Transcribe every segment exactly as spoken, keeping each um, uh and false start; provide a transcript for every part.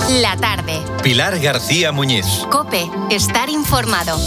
La tarde. Pilar García Muñiz. COPE. Estar informado.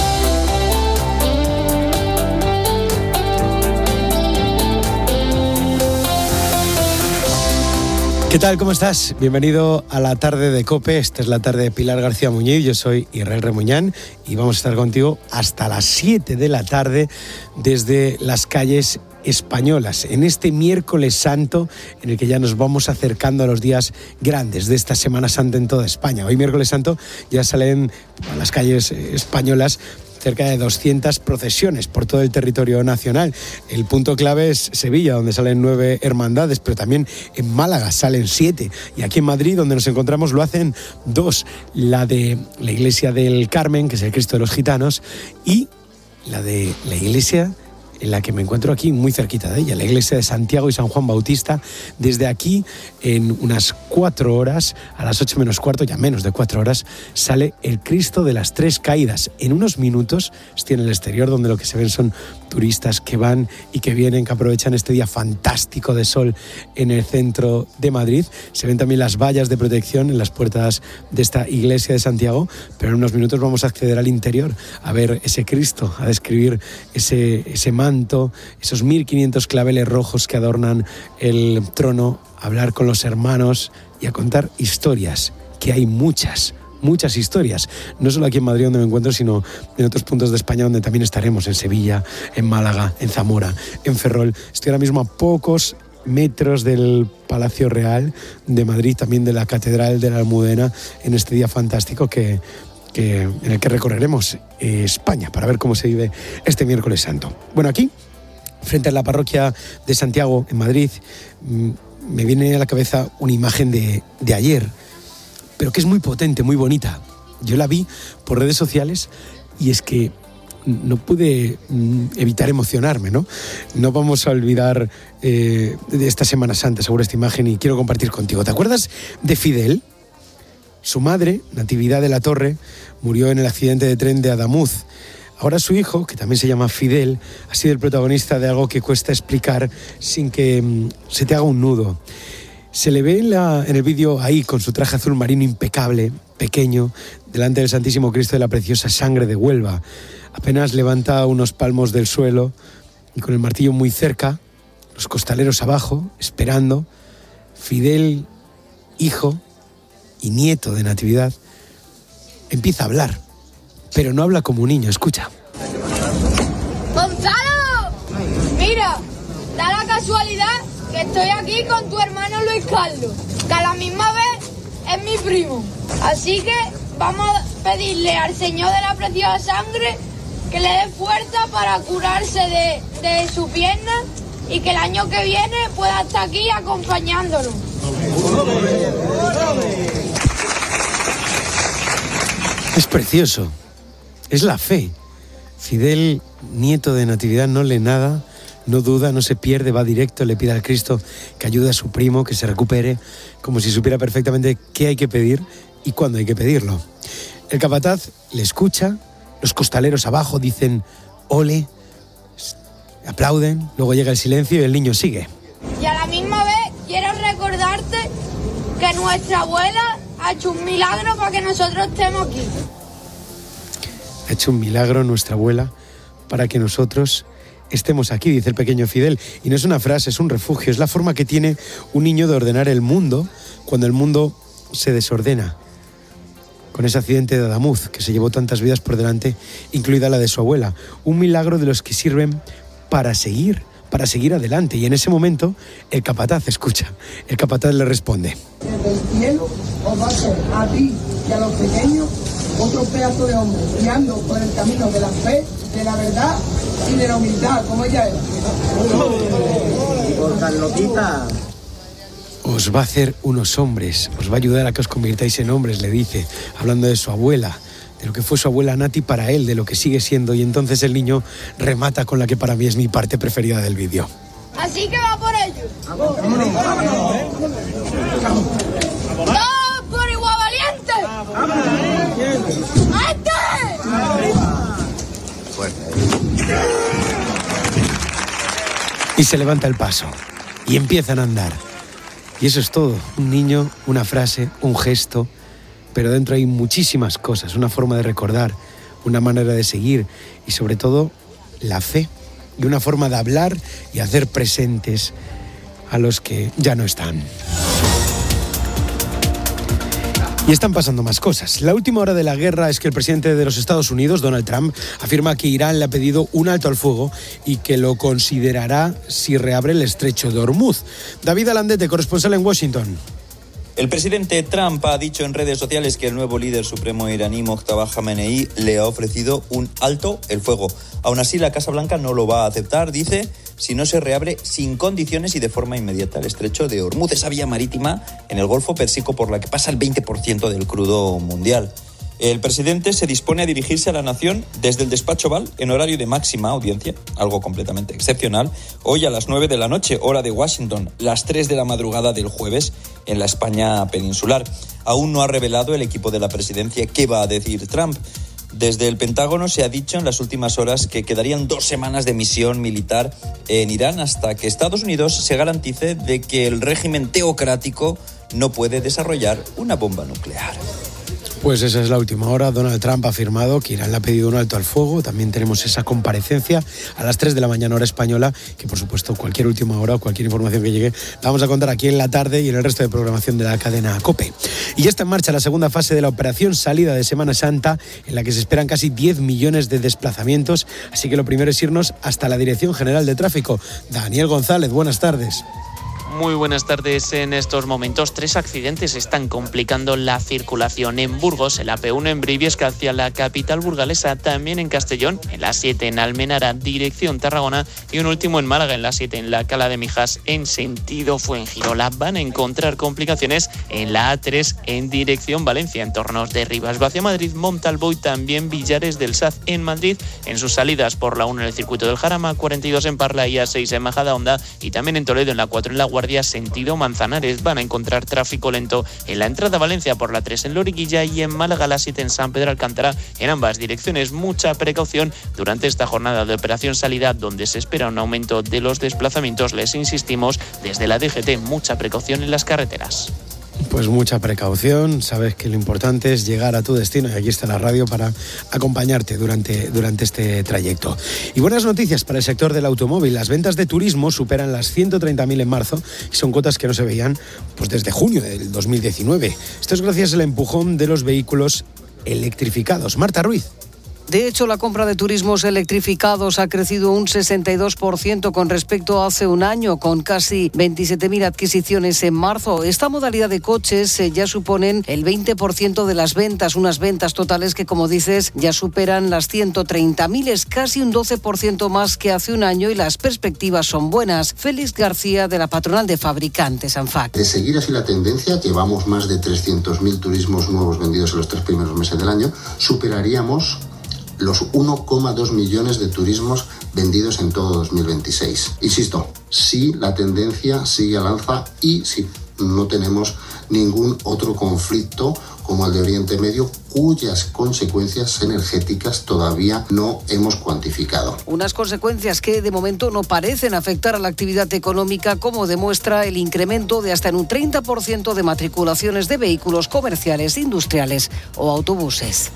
¿Qué tal? ¿Cómo estás? Bienvenido a la tarde de COPE. Esta es la tarde de Pilar García Muñiz. Yo soy Israel Remuñán y vamos a estar contigo hasta las siete de la tarde desde las calles españolas, en este miércoles santo en el que ya nos vamos acercando a los días grandes de esta Semana Santa en toda España. Hoy miércoles santo ya salen a las calles españolas cerca de doscientas procesiones por todo el territorio nacional. El punto clave es Sevilla, donde salen nueve hermandades, pero también en Málaga salen siete. Y aquí en Madrid, donde nos encontramos, lo hacen dos. La de la Iglesia del Carmen, que es el Cristo de los Gitanos, y la de la Iglesia en la que me encuentro aquí, muy cerquita de ella, la iglesia de Santiago y San Juan Bautista. Desde aquí, en unas cuatro horas, a las ocho menos cuarto, ya menos de cuatro horas, sale el Cristo de las Tres Caídas. En unos minutos, estoy en el exterior, donde lo que se ven son turistas que van y que vienen, que aprovechan este día fantástico de sol en el centro de Madrid. Se ven también las vallas de protección en las puertas de esta iglesia de Santiago, pero en unos minutos vamos a acceder al interior, a ver ese Cristo, a describir ese, ese manto, esos mil quinientos claveles rojos que adornan el trono, a hablar con los hermanos y a contar historias, que hay muchas, muchas historias, no solo aquí en Madrid donde me encuentro, sino en otros puntos de España donde también estaremos, en Sevilla, en Málaga, en Zamora, en Ferrol. Estoy ahora mismo a pocos metros del Palacio Real de Madrid, también de la Catedral de la Almudena, en este día fantástico que, que, en el que recorreremos eh, España para ver cómo se vive este miércoles santo. Bueno, aquí, frente a la parroquia de Santiago, en Madrid, mmm, me viene a la cabeza una imagen de, de ayer, pero que es muy potente, muy bonita. Yo la vi por redes sociales y es que no pude evitar emocionarme, ¿no? No vamos a olvidar eh, de esta Semana Santa, seguro, esta imagen, y quiero compartir contigo. ¿Te acuerdas de Fidel? Su madre, Natividad de la Torre, murió en el accidente de tren de Adamuz. Ahora su hijo, que también se llama Fidel, ha sido el protagonista de algo que cuesta explicar sin que mm, se te haga un nudo. Se le ve en, la, en el vídeo ahí con su traje azul marino impecable, pequeño, delante del Santísimo Cristo de la Preciosa Sangre de Huelva. Apenas levanta unos palmos del suelo y con el martillo muy cerca, los costaleros abajo, esperando. Fidel, hijo y nieto de Natividad, empieza a hablar, pero no habla como un niño. Escucha. ¡Gonzalo! Mira, da la casualidad que estoy aquí con tu hermano Luis Carlos, que a la misma vez es mi primo. Así que vamos a pedirle al Señor de la Preciosa Sangre que le dé fuerza para curarse de, de su pierna y que el año que viene pueda estar aquí acompañándolo. Es precioso, es la fe. Fidel, nieto de Natividad, no lee nada, no duda, no se pierde, va directo, le pide al Cristo que ayude a su primo, que se recupere, como si supiera perfectamente qué hay que pedir y cuándo hay que pedirlo. El capataz le escucha, los costaleros abajo dicen ole, aplauden, luego llega el silencio y el niño sigue. Y a la misma vez quiero recordarte que nuestra abuela ha hecho un milagro para que nosotros estemos aquí. Ha hecho un milagro nuestra abuela para que nosotros estemos aquí, dice el pequeño Fidel. Y no es una frase, es un refugio, es la forma que tiene un niño de ordenar el mundo cuando el mundo se desordena. Con ese accidente de Adamuz, que se llevó tantas vidas por delante, incluida la de su abuela. Un milagro de los que sirven para seguir, para seguir adelante. Y en ese momento, el capataz escucha. El capataz le responde. Desde el cielo os va a hacer a ti y a los pequeños otro pedazo de hombre, guiando por el camino de la fe, de la verdad y de la humildad, como ella era. Por Carlotita. Os va a hacer unos hombres, os va a ayudar a que os convirtáis en hombres, le dice, hablando de su abuela, de lo que fue su abuela Nati para él, de lo que sigue siendo. Y entonces el niño remata con la que para mí es mi parte preferida del vídeo. Así que va por ello. ¡Todos por igual valiente! ¡Este! Y se levanta el paso y empiezan a andar. Y eso es todo, un niño, una frase, un gesto, pero dentro hay muchísimas cosas, una forma de recordar, una manera de seguir y sobre todo la fe y una forma de hablar y hacer presentes a los que ya no están. Y están pasando más cosas. La última hora de la guerra es que el presidente de los Estados Unidos, Donald Trump, afirma que Irán le ha pedido un alto al fuego y que lo considerará si reabre el estrecho de Hormuz. David Alandete, corresponsal en Washington. El presidente Trump ha dicho en redes sociales que el nuevo líder supremo iraní Mojtaba Khamenei le ha ofrecido un alto el fuego. Aún así, la Casa Blanca no lo va a aceptar, dice, si no se reabre sin condiciones y de forma inmediata el estrecho de Hormuz, esa vía marítima en el Golfo Pérsico por la que pasa el veinte por ciento del crudo mundial. El presidente se dispone a dirigirse a la nación desde el despacho Oval en horario de máxima audiencia, algo completamente excepcional, hoy a las nueve de la noche, hora de Washington, las tres de la madrugada del jueves en la España peninsular. Aún no ha revelado el equipo de la presidencia qué va a decir Trump. Desde el Pentágono se ha dicho en las últimas horas que quedarían dos semanas de misión militar en Irán hasta que Estados Unidos se garantice de que el régimen teocrático no puede desarrollar una bomba nuclear. Pues esa es la última hora. Donald Trump ha afirmado que Irán le ha pedido un alto al fuego. También tenemos esa comparecencia a las tres de la mañana hora española, que por supuesto cualquier última hora o cualquier información que llegue la vamos a contar aquí en la tarde y en el resto de programación de la cadena COPE. Y ya está en marcha la segunda fase de la operación salida de Semana Santa, en la que se esperan casi diez millones de desplazamientos. Así que lo primero es irnos hasta la Dirección General de Tráfico. Daniel González, buenas tardes. Muy buenas tardes. En estos momentos, tres accidentes están complicando la circulación en Burgos, en la P uno en Briviesca hacia la capital burgalesa, también en Castellón, en la siete en Almenara, dirección Tarragona, y un último en Málaga, en la siete en la Cala de Mijas, en sentido Fuengirola. Van a encontrar complicaciones en la A tres en dirección Valencia, en tornos de Rivas hacia Madrid, Montalvo y también Villares del Saz en Madrid, en sus salidas por la uno en el circuito del Jarama, cuarenta y dos en Parla y A seis en Majadahonda, y también en Toledo, en la cuatro en La Guardia, sentido Manzanares. Van a encontrar tráfico lento en la entrada a Valencia por la tres en Loriguilla y en Málaga la siete en San Pedro Alcántara. En ambas direcciones mucha precaución durante esta jornada de operación salida, donde se espera un aumento de los desplazamientos. Les insistimos desde la D G T, mucha precaución en las carreteras. Pues mucha precaución, sabes que lo importante es llegar a tu destino y aquí está la radio para acompañarte durante, durante este trayecto. Y buenas noticias para el sector del automóvil. Las ventas de turismo superan las ciento treinta mil en marzo y son cuotas que no se veían pues desde junio del dos mil diecinueve. Esto es gracias al empujón de los vehículos electrificados. Marta Ruiz. De hecho, la compra de turismos electrificados ha crecido un sesenta y dos por ciento con respecto a hace un año, con casi veintisiete mil adquisiciones en marzo. Esta modalidad de coches eh, ya suponen el veinte por ciento de las ventas, unas ventas totales que, como dices, ya superan las ciento treinta mil, es casi un doce por ciento más que hace un año y las perspectivas son buenas. Félix García, de la patronal de fabricantes ANFAC. De seguir así la tendencia, llevamos más de trescientos mil turismos nuevos vendidos en los tres primeros meses del año, superaríamos los uno coma dos millones de turismos vendidos en todo dos mil veintiséis. Insisto, si la tendencia sigue al alza y si no tenemos ningún otro conflicto como el de Oriente Medio, cuyas consecuencias energéticas todavía no hemos cuantificado. Unas consecuencias que de momento no parecen afectar a la actividad económica, como demuestra el incremento de hasta en un treinta por ciento de matriculaciones de vehículos comerciales, industriales o autobuses.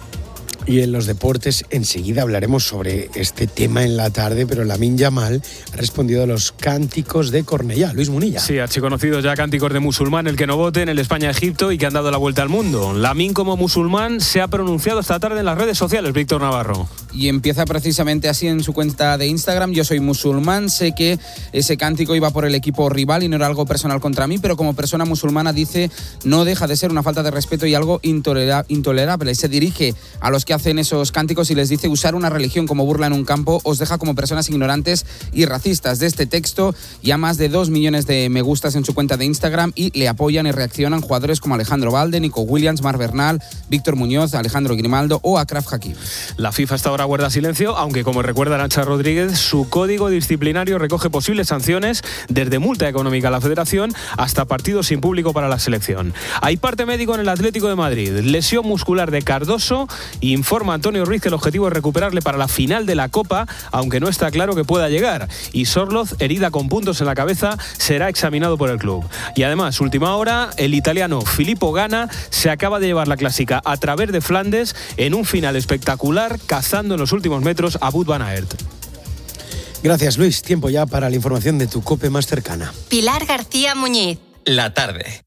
Y en los deportes enseguida hablaremos sobre este tema en la tarde, pero Lamine Yamal ha respondido a los cánticos de Cornellá. Luis Munilla. Sí, archiconocidos ya cánticos de musulmán, el que no vote en el España-Egipto y que han dado la vuelta al mundo. Lamine, como musulmán, se ha pronunciado esta tarde en las redes sociales, Víctor Navarro. Y empieza precisamente así en su cuenta de Instagram: yo soy musulmán, sé que ese cántico iba por el equipo rival y no era algo personal contra mí, pero como persona musulmana, dice, no deja de ser una falta de respeto y algo intolera- intolerable. Se dirige a los que hacen esos cánticos y les dice: usar una religión como burla en un campo os deja como personas ignorantes y racistas. De este texto ya más de dos millones de me gustas en su cuenta de Instagram y le apoyan y reaccionan jugadores como Alejandro Valde, Nico Williams, Marc Bernal, Víctor Muñoz, Alejandro Grimaldo o Achraf Hakimi. La FIFA hasta ahora guarda silencio, aunque como recuerda Nacha Rodríguez, su código disciplinario recoge posibles sanciones desde multa económica a la federación hasta partidos sin público para la selección. Hay parte médico en el Atlético de Madrid, lesión muscular de Cardoso, infarto Informa Antonio Ruiz que el objetivo es recuperarle para la final de la Copa, aunque no está claro que pueda llegar. Y Sorloz, herida con puntos en la cabeza, será examinado por el club. Y además, última hora, el italiano Filippo Ganna se acaba de llevar la clásica a través de Flandes en un final espectacular, cazando en los últimos metros a Wout van Aert. Gracias, Luis. Tiempo ya para la información de tu COPE más cercana. Pilar García Muñiz. La tarde.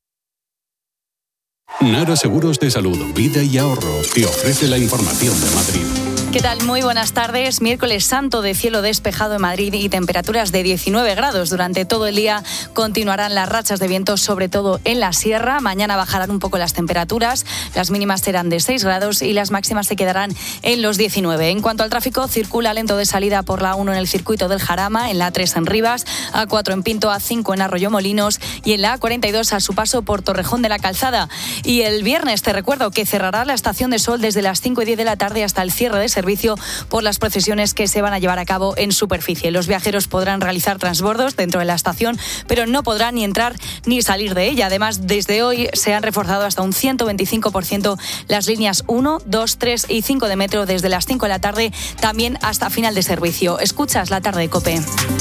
Nara Seguros de Salud, Vida y Ahorro te ofrece la información de Madrid. ¿Qué tal? Muy buenas tardes. Miércoles santo de cielo despejado en Madrid y temperaturas de diecinueve grados. Durante todo el día continuarán las rachas de viento, sobre todo en la sierra. Mañana bajarán un poco las temperaturas. Las mínimas serán de seis grados y las máximas se quedarán en los diecinueve. En cuanto al tráfico, circula lento de salida por la uno en el circuito del Jarama, en la tres en Rivas, A cuatro en Pinto, A cinco en Arroyomolinos y en la A cuarenta y dos a su paso por Torrejón de la Calzada. Y el viernes te recuerdo que cerrará la Estación de Sol desde las cinco y diez de la tarde hasta el cierre de servicio por las procesiones que se van a llevar a cabo en superficie. Los viajeros podrán realizar transbordos dentro de la estación, pero no podrán ni entrar ni salir de ella. Además, desde hoy se han reforzado hasta un ciento veinticinco por ciento las líneas uno, dos, tres y cinco de metro desde las cinco de la tarde, también hasta final de servicio. Escuchas La Tarde de COPE.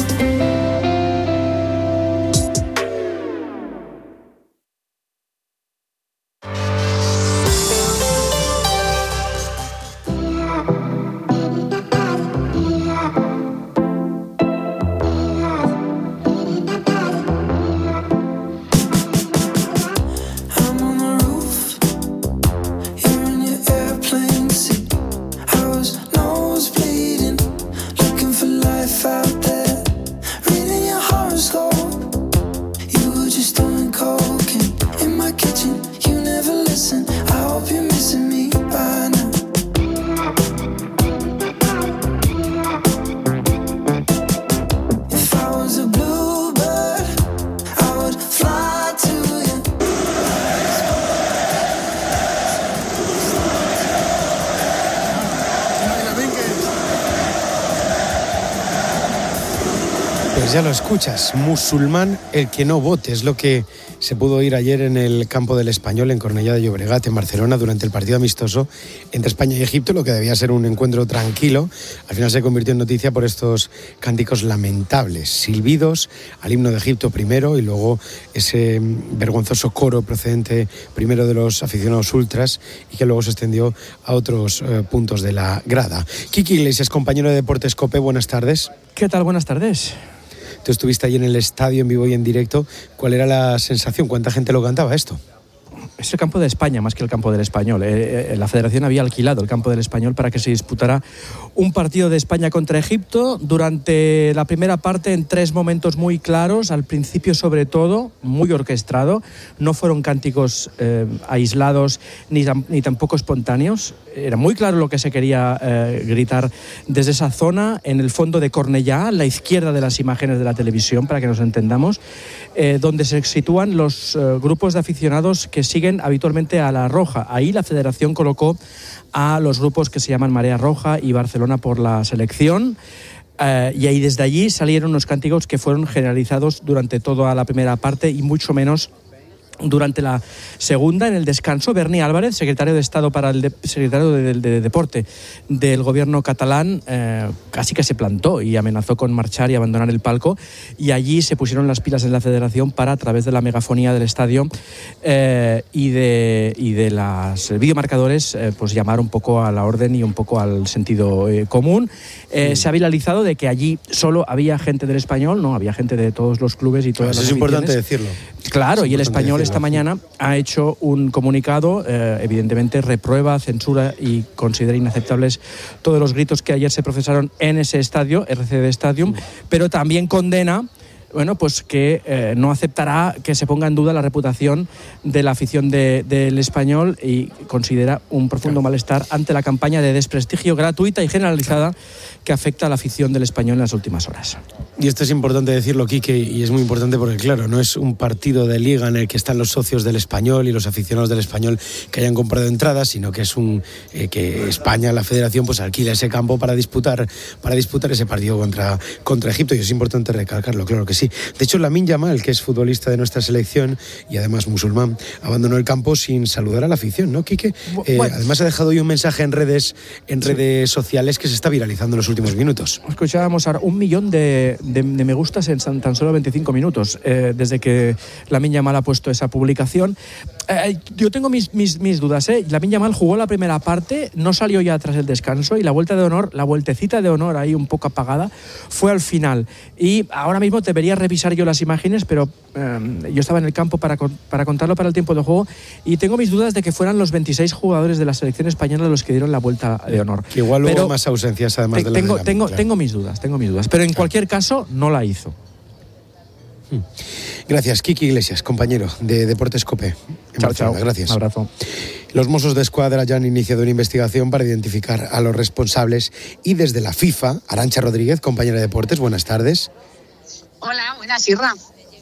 Ya lo escuchas, musulmán el que no vote, es lo que se pudo oír ayer en el campo del Español en Cornellá de Llobregat, en Barcelona, durante el partido amistoso entre España y Egipto, lo que debía ser un encuentro tranquilo. Al final se convirtió en noticia por estos cánticos lamentables, silbidos al himno de Egipto primero y luego ese vergonzoso coro procedente primero de los aficionados ultras y que luego se extendió a otros eh, puntos de la grada. Kiki Iglesias, compañero de Deportes COPE, buenas tardes. ¿Qué tal? Buenas tardes. Tú estuviste ahí en el estadio en vivo y en directo. ¿Cuál era la sensación? ¿Cuánta gente lo cantaba esto? Es el campo de España más que el campo del Español. Eh, eh, la Federación había alquilado el campo del Español para que se disputara un partido de España contra Egipto. Durante la primera parte, en tres momentos muy claros, al principio sobre todo, muy orquestado. No fueron cánticos eh, aislados ni, ni tampoco espontáneos. Era muy claro lo que se quería eh, gritar desde esa zona, en el fondo de Cornellá, a la izquierda de las imágenes de la televisión, para que nos entendamos, eh, donde se sitúan los eh, grupos de aficionados que siguen habitualmente a la Roja. Ahí la Federación colocó a los grupos que se llaman Marea Roja y Barcelona por la selección. Uh, y ahí desde allí salieron unos cánticos que fueron generalizados durante toda la primera parte y mucho menos durante la segunda. En el descanso, Berni Álvarez, secretario de Estado para el de, secretario de, de, de Deporte del gobierno catalán, eh, casi que se plantó y amenazó con marchar y abandonar el palco, y allí se pusieron las pilas en la Federación para, a través de la megafonía del estadio eh, y de y de los videomarcadores, eh, pues llamar un poco a la orden y un poco al sentido eh, común. Eh, sí. Se ha viralizado de que allí solo había gente del Español, no, había gente de todos los clubes y todas Eso las es aficiones. importante decirlo. Claro, es y el Español decirlo. Esta mañana ha hecho un comunicado, eh, evidentemente reprueba, censura y considera inaceptables todos los gritos que ayer se procesaron en ese estadio, R C D Stadium, sí. Pero también condena, bueno, pues que eh, no aceptará que se ponga en duda la reputación de la afición de, del Español, y considera un profundo malestar ante la campaña de desprestigio gratuita y generalizada que afecta a la afición del Español en las últimas horas. Y esto es importante decirlo, Quique, y es muy importante porque, claro, no es un partido de liga en el que están los socios del Español y los aficionados del Español que hayan comprado entradas, sino que es un eh, que España, la Federación, pues alquila ese campo para disputar para disputar ese partido contra, contra Egipto, y es importante recalcarlo, claro que sí. sí. De hecho, Lamine Yamal, que es futbolista de nuestra selección y además musulmán, abandonó el campo sin saludar a la afición, ¿no, Quique? Eh, bueno. Además ha dejado hoy un mensaje en redes, en sí. redes sociales que se está viralizando en los últimos minutos. Escuchábamos ahora un millón de, de, de me gustas en tan solo veinticinco minutos, eh, desde que Lamine Yamal ha puesto esa publicación. Eh, yo tengo mis, mis, mis dudas, ¿eh? Lamine Yamal jugó la primera parte, no salió ya tras el descanso y la vuelta de honor, la vueltecita de honor ahí un poco apagada, fue al final. Y ahora mismo debería revisar yo las imágenes, pero eh, yo estaba en el campo para, para contarlo para el tiempo de juego y tengo mis dudas de que fueran los veintiséis jugadores de la selección española los que dieron la vuelta de honor. Que igual hubo más ausencias además te, de la tengo, de tengo, claro. tengo mis dudas, tengo mis dudas, pero en cualquier caso no la hizo. Gracias, Kiki Iglesias, compañero de Deportes COPE. Chao, chao. Gracias. Un abrazo. Los Mossos de Escuadra ya han iniciado una investigación para identificar a los responsables y desde la FIFA, Arantxa Rodríguez, compañera de Deportes, buenas tardes. Hola, buenas, Irra.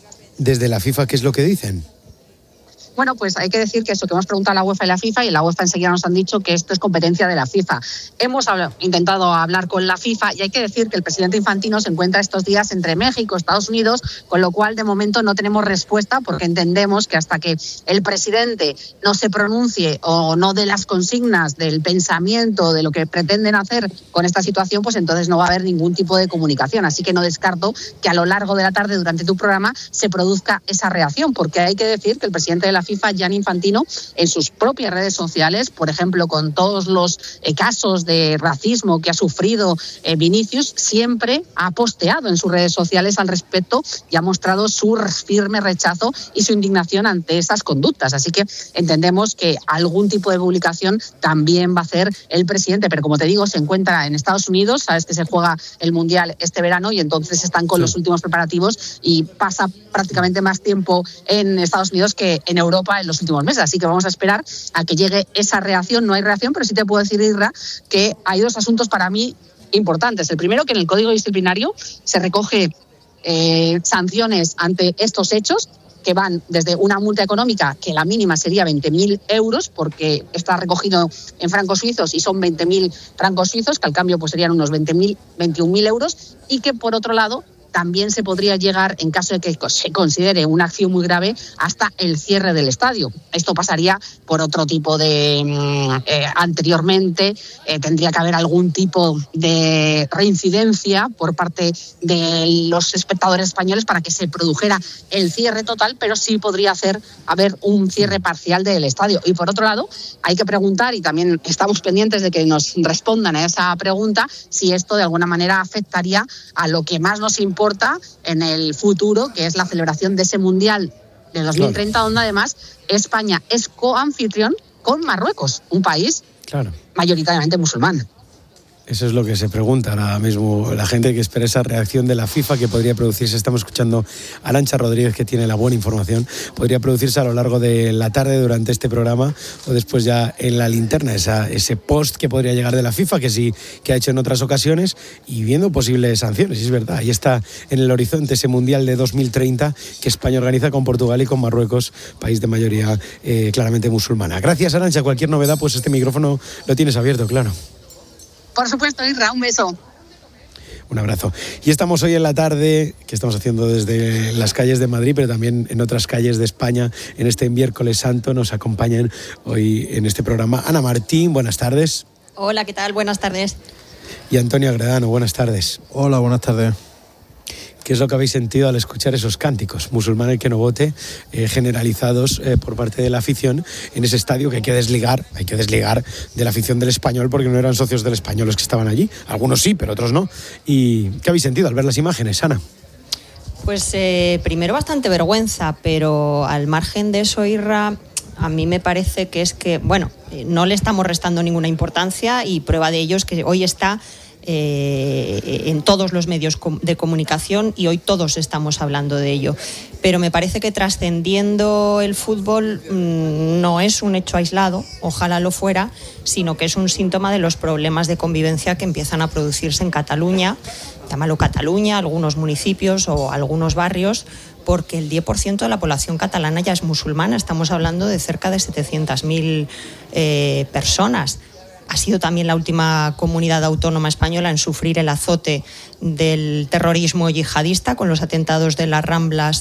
Desde la FIFA, ¿qué es lo que dicen? Bueno, pues hay que decir que eso que hemos preguntado a la UEFA y la FIFA, y la UEFA enseguida nos han dicho que esto es competencia de la FIFA. Hemos hablado, intentado hablar con la FIFA y hay que decir que el presidente Infantino se encuentra estos días entre México y Estados Unidos, con lo cual de momento no tenemos respuesta porque entendemos que hasta que el presidente no se pronuncie o no dé las consignas del pensamiento de lo que pretenden hacer con esta situación, pues entonces no va a haber ningún tipo de comunicación. Así que no descarto que a lo largo de la tarde durante tu programa se produzca esa reacción, porque hay que decir que el presidente de la FIFA, Gianni Infantino, en sus propias redes sociales, por ejemplo, con todos los eh, casos de racismo que ha sufrido eh, Vinicius, siempre ha posteado en sus redes sociales al respecto y ha mostrado su firme rechazo y su indignación ante esas conductas. Así que entendemos que algún tipo de publicación también va a hacer el presidente, pero como te digo, se encuentra en Estados Unidos, sabes que se juega el Mundial este verano y entonces están con sí. los últimos preparativos y pasa prácticamente más tiempo en Estados Unidos que en Europa en los últimos meses, así que vamos a esperar a que llegue esa reacción. No hay reacción, pero sí te puedo decir, Irra, que hay dos asuntos para mí importantes. El primero, que en el Código Disciplinario se recoge eh, sanciones ante estos hechos que van desde una multa económica, que la mínima sería veinte mil euros, porque está recogido en francos suizos y son veinte mil francos suizos, que al cambio pues serían unos veinte mil, veintiún mil euros, y que por otro lado también se podría llegar, en caso de que se considere una acción muy grave, hasta el cierre del estadio. Esto pasaría por otro tipo de... Eh, anteriormente eh, tendría que haber algún tipo de reincidencia por parte de los espectadores españoles para que se produjera el cierre total, pero sí podría hacer haber un cierre parcial del estadio. Y por otro lado, hay que preguntar, y también estamos pendientes de que nos respondan a esa pregunta, si esto de alguna manera afectaría a lo que más nos importa importa en el futuro, que es la celebración de ese Mundial de dos mil treinta, claro. donde además España es coanfitrión con Marruecos, un país claro. mayoritariamente musulmán. Eso es lo que se pregunta ahora mismo la gente, que espera esa reacción de la FIFA que podría producirse. Estamos escuchando a Arantxa Rodríguez, que tiene la buena información. Podría producirse a lo largo de la tarde durante este programa o después ya en la linterna, esa, ese post que podría llegar de la FIFA, que sí que ha hecho en otras ocasiones, y viendo posibles sanciones. Es verdad, ahí está en el horizonte ese Mundial de dos mil treinta que España organiza con Portugal y con Marruecos, país de mayoría eh, claramente musulmana. Gracias, Arantxa. Cualquier novedad, pues este micrófono lo tienes abierto, claro. Por supuesto, Isra, un beso. Un abrazo. Y estamos hoy en la tarde, que estamos haciendo desde las calles de Madrid, pero también en otras calles de España, en este miércoles santo. Nos acompañan hoy en este programa Ana Martín, buenas tardes. Hola, ¿qué tal? Buenas tardes. Y Antonio Agredano, buenas tardes. Hola, buenas tardes. ¿Qué es lo que habéis sentido al escuchar esos cánticos? Musulmán el que no vote, eh, generalizados eh, por parte de la afición en ese estadio, que hay que desligar, hay que desligar de la afición del Español, porque no eran socios del Español los que estaban allí. Algunos sí, pero otros no. ¿Y qué habéis sentido al ver las imágenes, Ana? Pues eh, primero bastante vergüenza, pero al margen de eso, Irra, a mí me parece que es que, bueno, no le estamos restando ninguna importancia, y prueba de ello es que hoy está Eh, en todos los medios de comunicación y hoy todos estamos hablando de ello. Pero me parece que trascendiendo el fútbol mmm, no es un hecho aislado, ojalá lo fuera, sino que es un síntoma de los problemas de convivencia que empiezan a producirse en Cataluña, llámalo Cataluña, algunos municipios o algunos barrios, porque el diez por ciento de la población catalana ya es musulmana. Estamos hablando de cerca de setecientas mil eh, personas. ha sido también la última comunidad autónoma española en sufrir el azote del terrorismo yihadista con los atentados de las Ramblas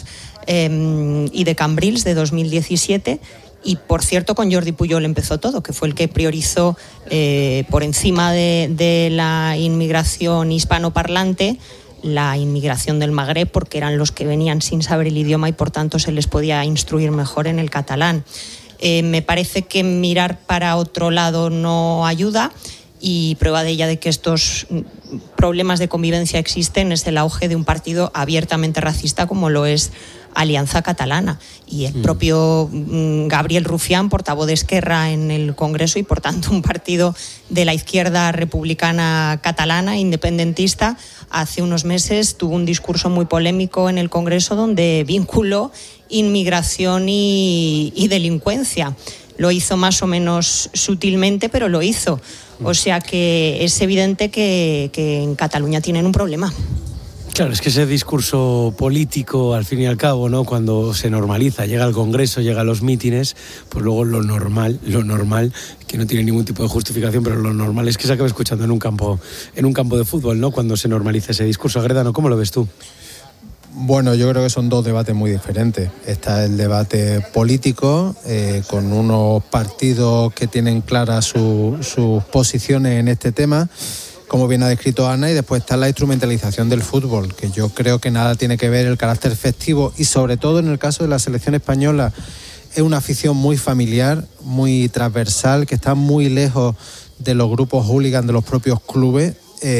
eh, y de Cambrils de dos mil diecisiete. Y, por cierto, con Jordi Pujol empezó todo, que fue el que priorizó eh, por encima de, de la inmigración hispanoparlante la inmigración del Magreb, porque eran los que venían sin saber el idioma y, por tanto, se les podía instruir mejor en el catalán. Eh, me parece que mirar para otro lado no ayuda, y prueba de ello de que estos problemas de convivencia existen es el auge de un partido abiertamente racista como lo es Alianza Catalana, y el propio Gabriel Rufián, portavoz de Esquerra en el Congreso y por tanto un partido de la izquierda republicana catalana independentista, hace unos meses tuvo un discurso muy polémico en el Congreso donde vinculó inmigración y, y delincuencia. Lo hizo más o menos sutilmente, pero lo hizo. O sea que es evidente que, que en Cataluña tienen un problema. Claro, es que ese discurso político, al fin y al cabo, ¿no? Cuando se normaliza, llega al Congreso, llega a los mítines, pues luego lo normal, lo normal, que no tiene ningún tipo de justificación, pero lo normal es que se acabe escuchando en un campo, en un campo de fútbol, ¿no? Cuando se normaliza ese discurso. Agredano, ¿cómo lo ves tú? Bueno, yo creo que son dos debates muy diferentes. Está el debate político, eh, con unos partidos que tienen claras su, sus posiciones en este tema, como bien ha descrito Ana, y después está la instrumentalización del fútbol, que yo creo que nada tiene que ver el carácter festivo, y sobre todo en el caso de la selección española es una afición muy familiar, muy transversal, que está muy lejos de los grupos hooligan de los propios clubes.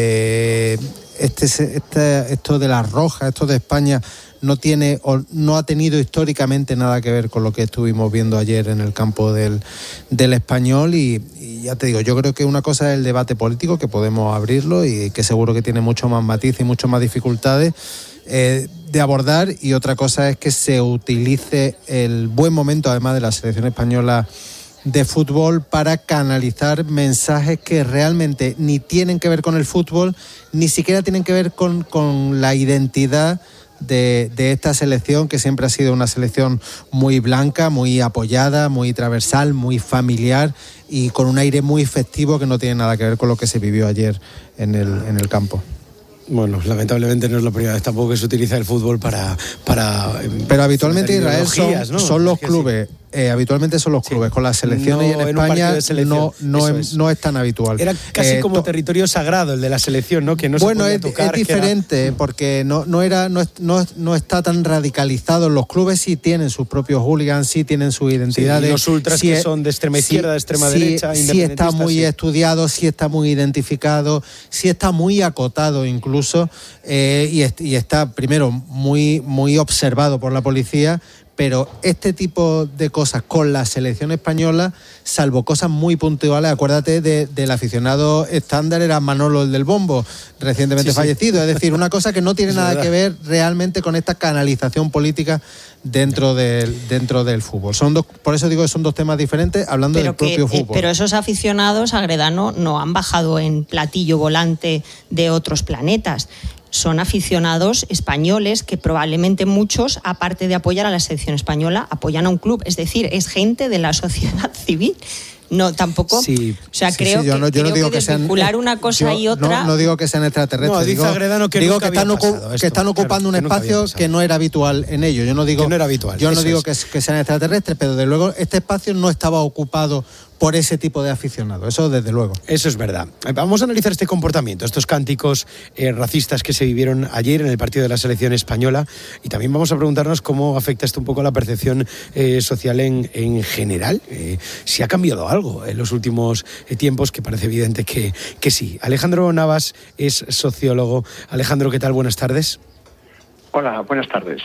Eh, este, este, esto de las rojas, esto de España no tiene o no ha tenido históricamente nada que ver con lo que estuvimos viendo ayer en el campo del, del Español, y, y ya te digo, yo creo que una cosa es el debate político, que podemos abrirlo y que seguro que tiene mucho más matiz y mucho más dificultades eh, de abordar, y otra cosa es que se utilice el buen momento además de la selección española de fútbol para canalizar mensajes que realmente ni tienen que ver con el fútbol, ni siquiera tienen que ver con, con la identidad De, de esta selección, que siempre ha sido una selección muy blanca, muy apoyada, muy transversal, muy familiar y con un aire muy festivo que no tiene nada que ver con lo que se vivió ayer en el, en el campo. Bueno, lamentablemente no es la primera vez tampoco que se utiliza el fútbol para... para Pero habitualmente, Israel, son, ¿no? son los clubes... Eh, habitualmente son los clubes, con las selecciones, no, y en en España no, no, es. no es tan habitual. Era casi eh, como to- territorio sagrado el de la selección, ¿no? Que no bueno, se podía es, tocar. es diferente, era... porque no, no, era, no, no, no está tan radicalizado. Los clubes sí tienen sus propios hooligans, sí tienen sus identidades. Sí, y los ultras sí, que son de extrema izquierda, sí, de extrema sí, derecha, sí está muy sí. estudiado, sí está muy identificado, sí está muy acotado incluso, eh, y, y está, primero, muy, muy observado por la policía. Pero este tipo de cosas con la selección española, salvo cosas muy puntuales, acuérdate de, del aficionado estándar, era Manolo el del Bombo, recientemente sí, fallecido. Sí. Es decir, una cosa que no tiene nada verdad. que ver realmente con esta canalización política dentro del, dentro del fútbol. Son dos, por eso digo que son dos temas diferentes, hablando pero del propio que, fútbol. Eh, pero esos aficionados, Agredano, no han bajado en platillo volante de otros planetas. Son aficionados españoles que probablemente muchos, aparte de apoyar a la selección española, apoyan a un club. Es decir, es gente de la sociedad civil. No, tampoco. Sí, o sea, sí, creo sí, yo que, no, yo creo no digo que, que desvincular sean, una cosa yo y otra. No, no digo que sean extraterrestres. No, digo, que, digo que, están, esto, que están ocupando claro, un espacio que, que no era habitual en ellos. Yo no digo que no era habitual. Yo no digo es. que, que sean extraterrestres, pero de luego este espacio no estaba ocupado por ese tipo de aficionados, eso desde luego. Eso es verdad. Vamos a analizar este comportamiento, estos cánticos eh, racistas que se vivieron ayer en el partido de la selección española, y también vamos a preguntarnos cómo afecta esto un poco a la percepción eh, social en, en general, eh, si ha cambiado algo en los últimos eh, tiempos, que parece evidente que, que sí. Alejandro Navas es sociólogo. Alejandro, ¿qué tal? Buenas tardes. Hola, buenas tardes.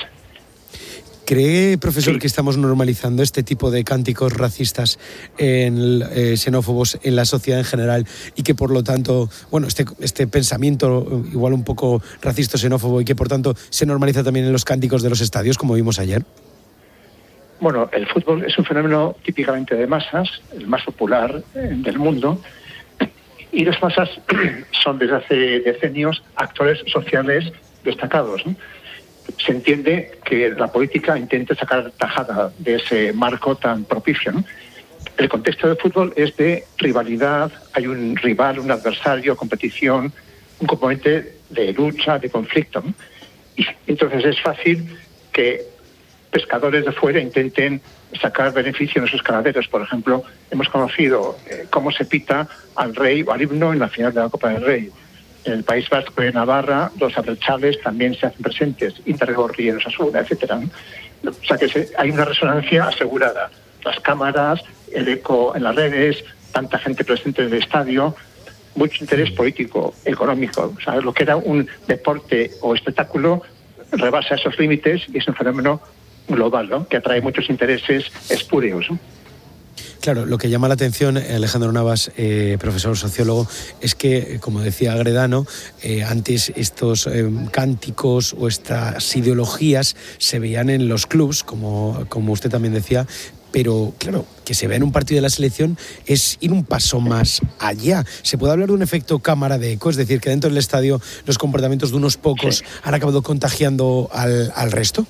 ¿Cree, profesor, sí. que estamos normalizando este tipo de cánticos racistas, en, eh, xenófobos en la sociedad en general, y que por lo tanto, bueno, este, este pensamiento igual un poco racista, xenófobo, y que por tanto se normaliza también en los cánticos de los estadios, como vimos ayer? Bueno, el fútbol es un fenómeno típicamente de masas, el más popular del mundo, y las masas son desde hace decenios actores sociales destacados, ¿no? Se entiende que la política intente sacar tajada de ese marco tan propicio, ¿no? el contexto del fútbol es de rivalidad, hay un rival, un adversario, competición, un componente de lucha, de conflicto, ¿no? Y entonces es fácil que pescadores de fuera intenten sacar beneficio en esos caladeros. Por ejemplo, hemos conocido eh, cómo se pita al rey o al himno en la final de la Copa del Rey. En el País Vasco y en Navarra, los abertzales también se hacen presentes, Intergorri en Osasuna, etcétera. O sea que se, hay una resonancia asegurada. Las cámaras, el eco en las redes, tanta gente presente en el estadio, mucho interés político, económico. O sea, lo que era un deporte o espectáculo rebasa esos límites y es un fenómeno global, ¿no?, que atrae muchos intereses espurios, ¿no? Claro, lo que llama la atención, Alejandro Navas, eh, profesor sociólogo, es que, como decía Agredano, eh, antes estos eh, cánticos o estas ideologías se veían en los clubs, como, como usted también decía, pero claro, que se vea en un partido de la selección es ir un paso más allá. ¿Se puede hablar de un efecto cámara de eco? Es decir, que dentro del estadio los comportamientos de unos pocos sí. han acabado contagiando al, al resto.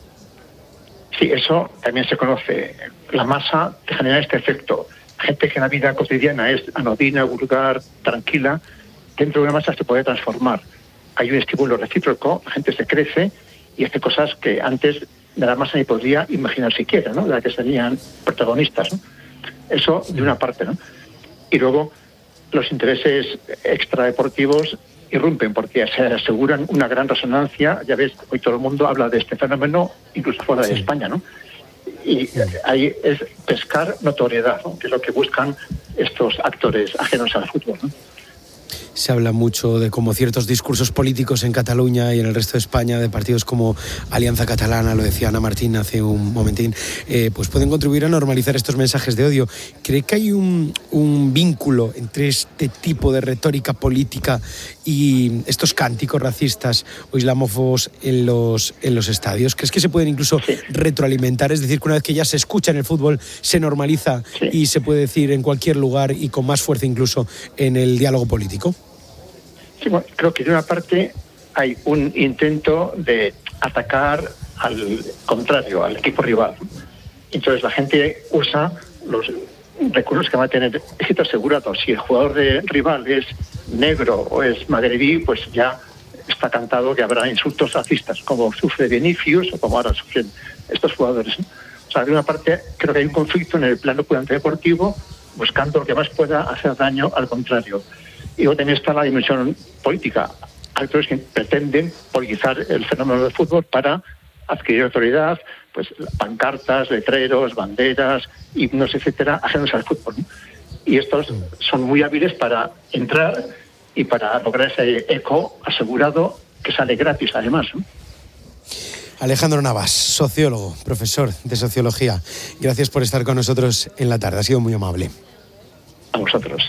Sí, eso también se conoce. La masa que genera este efecto. Gente que en la vida cotidiana es anodina, vulgar, tranquila, dentro de una masa se puede transformar. Hay un estímulo recíproco, la gente se crece y hace cosas que antes de la masa ni podría imaginar siquiera, ¿no?, de la que serían protagonistas, ¿no? Eso de una parte, ¿no? Y luego los intereses extradeportivos irrumpen porque se aseguran una gran resonancia. Ya ves, hoy todo el mundo habla de este fenómeno, incluso fuera de España, ¿no? Y ahí es pescar notoriedad, ¿no?, que es lo que buscan estos actores ajenos al fútbol, ¿no? Se habla mucho de cómo ciertos discursos políticos en Cataluña y en el resto de España, de partidos como Alianza Catalana, lo decía Ana Martín hace un momentín, eh, pues pueden contribuir a normalizar estos mensajes de odio. ¿Cree que hay un, un vínculo entre este tipo de retórica política y estos cánticos racistas o islamófobos en los, en los estadios? ¿Crees que se pueden incluso retroalimentar? Es decir, que una vez que ya se escucha en el fútbol, se normaliza sí. y se puede decir en cualquier lugar y con más fuerza incluso en el diálogo político. Sí, bueno, creo que de una parte hay un intento de atacar al contrario, al equipo rival. Entonces la gente usa los recursos que van a tener éxito asegurado. Si el jugador de rival es negro o es magrebí, pues ya está cantado que habrá insultos racistas, como sufre Vinicius o como ahora sufren estos jugadores, ¿no? O sea, de una parte creo que hay un conflicto en el plano puramente deportivo, buscando lo que más pueda hacer daño al contrario. Y luego también está la dimensión política. Actores que pretenden politizar el fenómeno del fútbol para adquirir autoridad, pues pancartas, letreros, banderas, himnos, etcétera, ajenos al fútbol, ¿no? Y estos son muy hábiles para entrar y para lograr ese eco asegurado que sale gratis, además, ¿no? Alejandro Navas, sociólogo, profesor de sociología. Gracias por estar con nosotros en la tarde. Ha sido muy amable. A vosotros.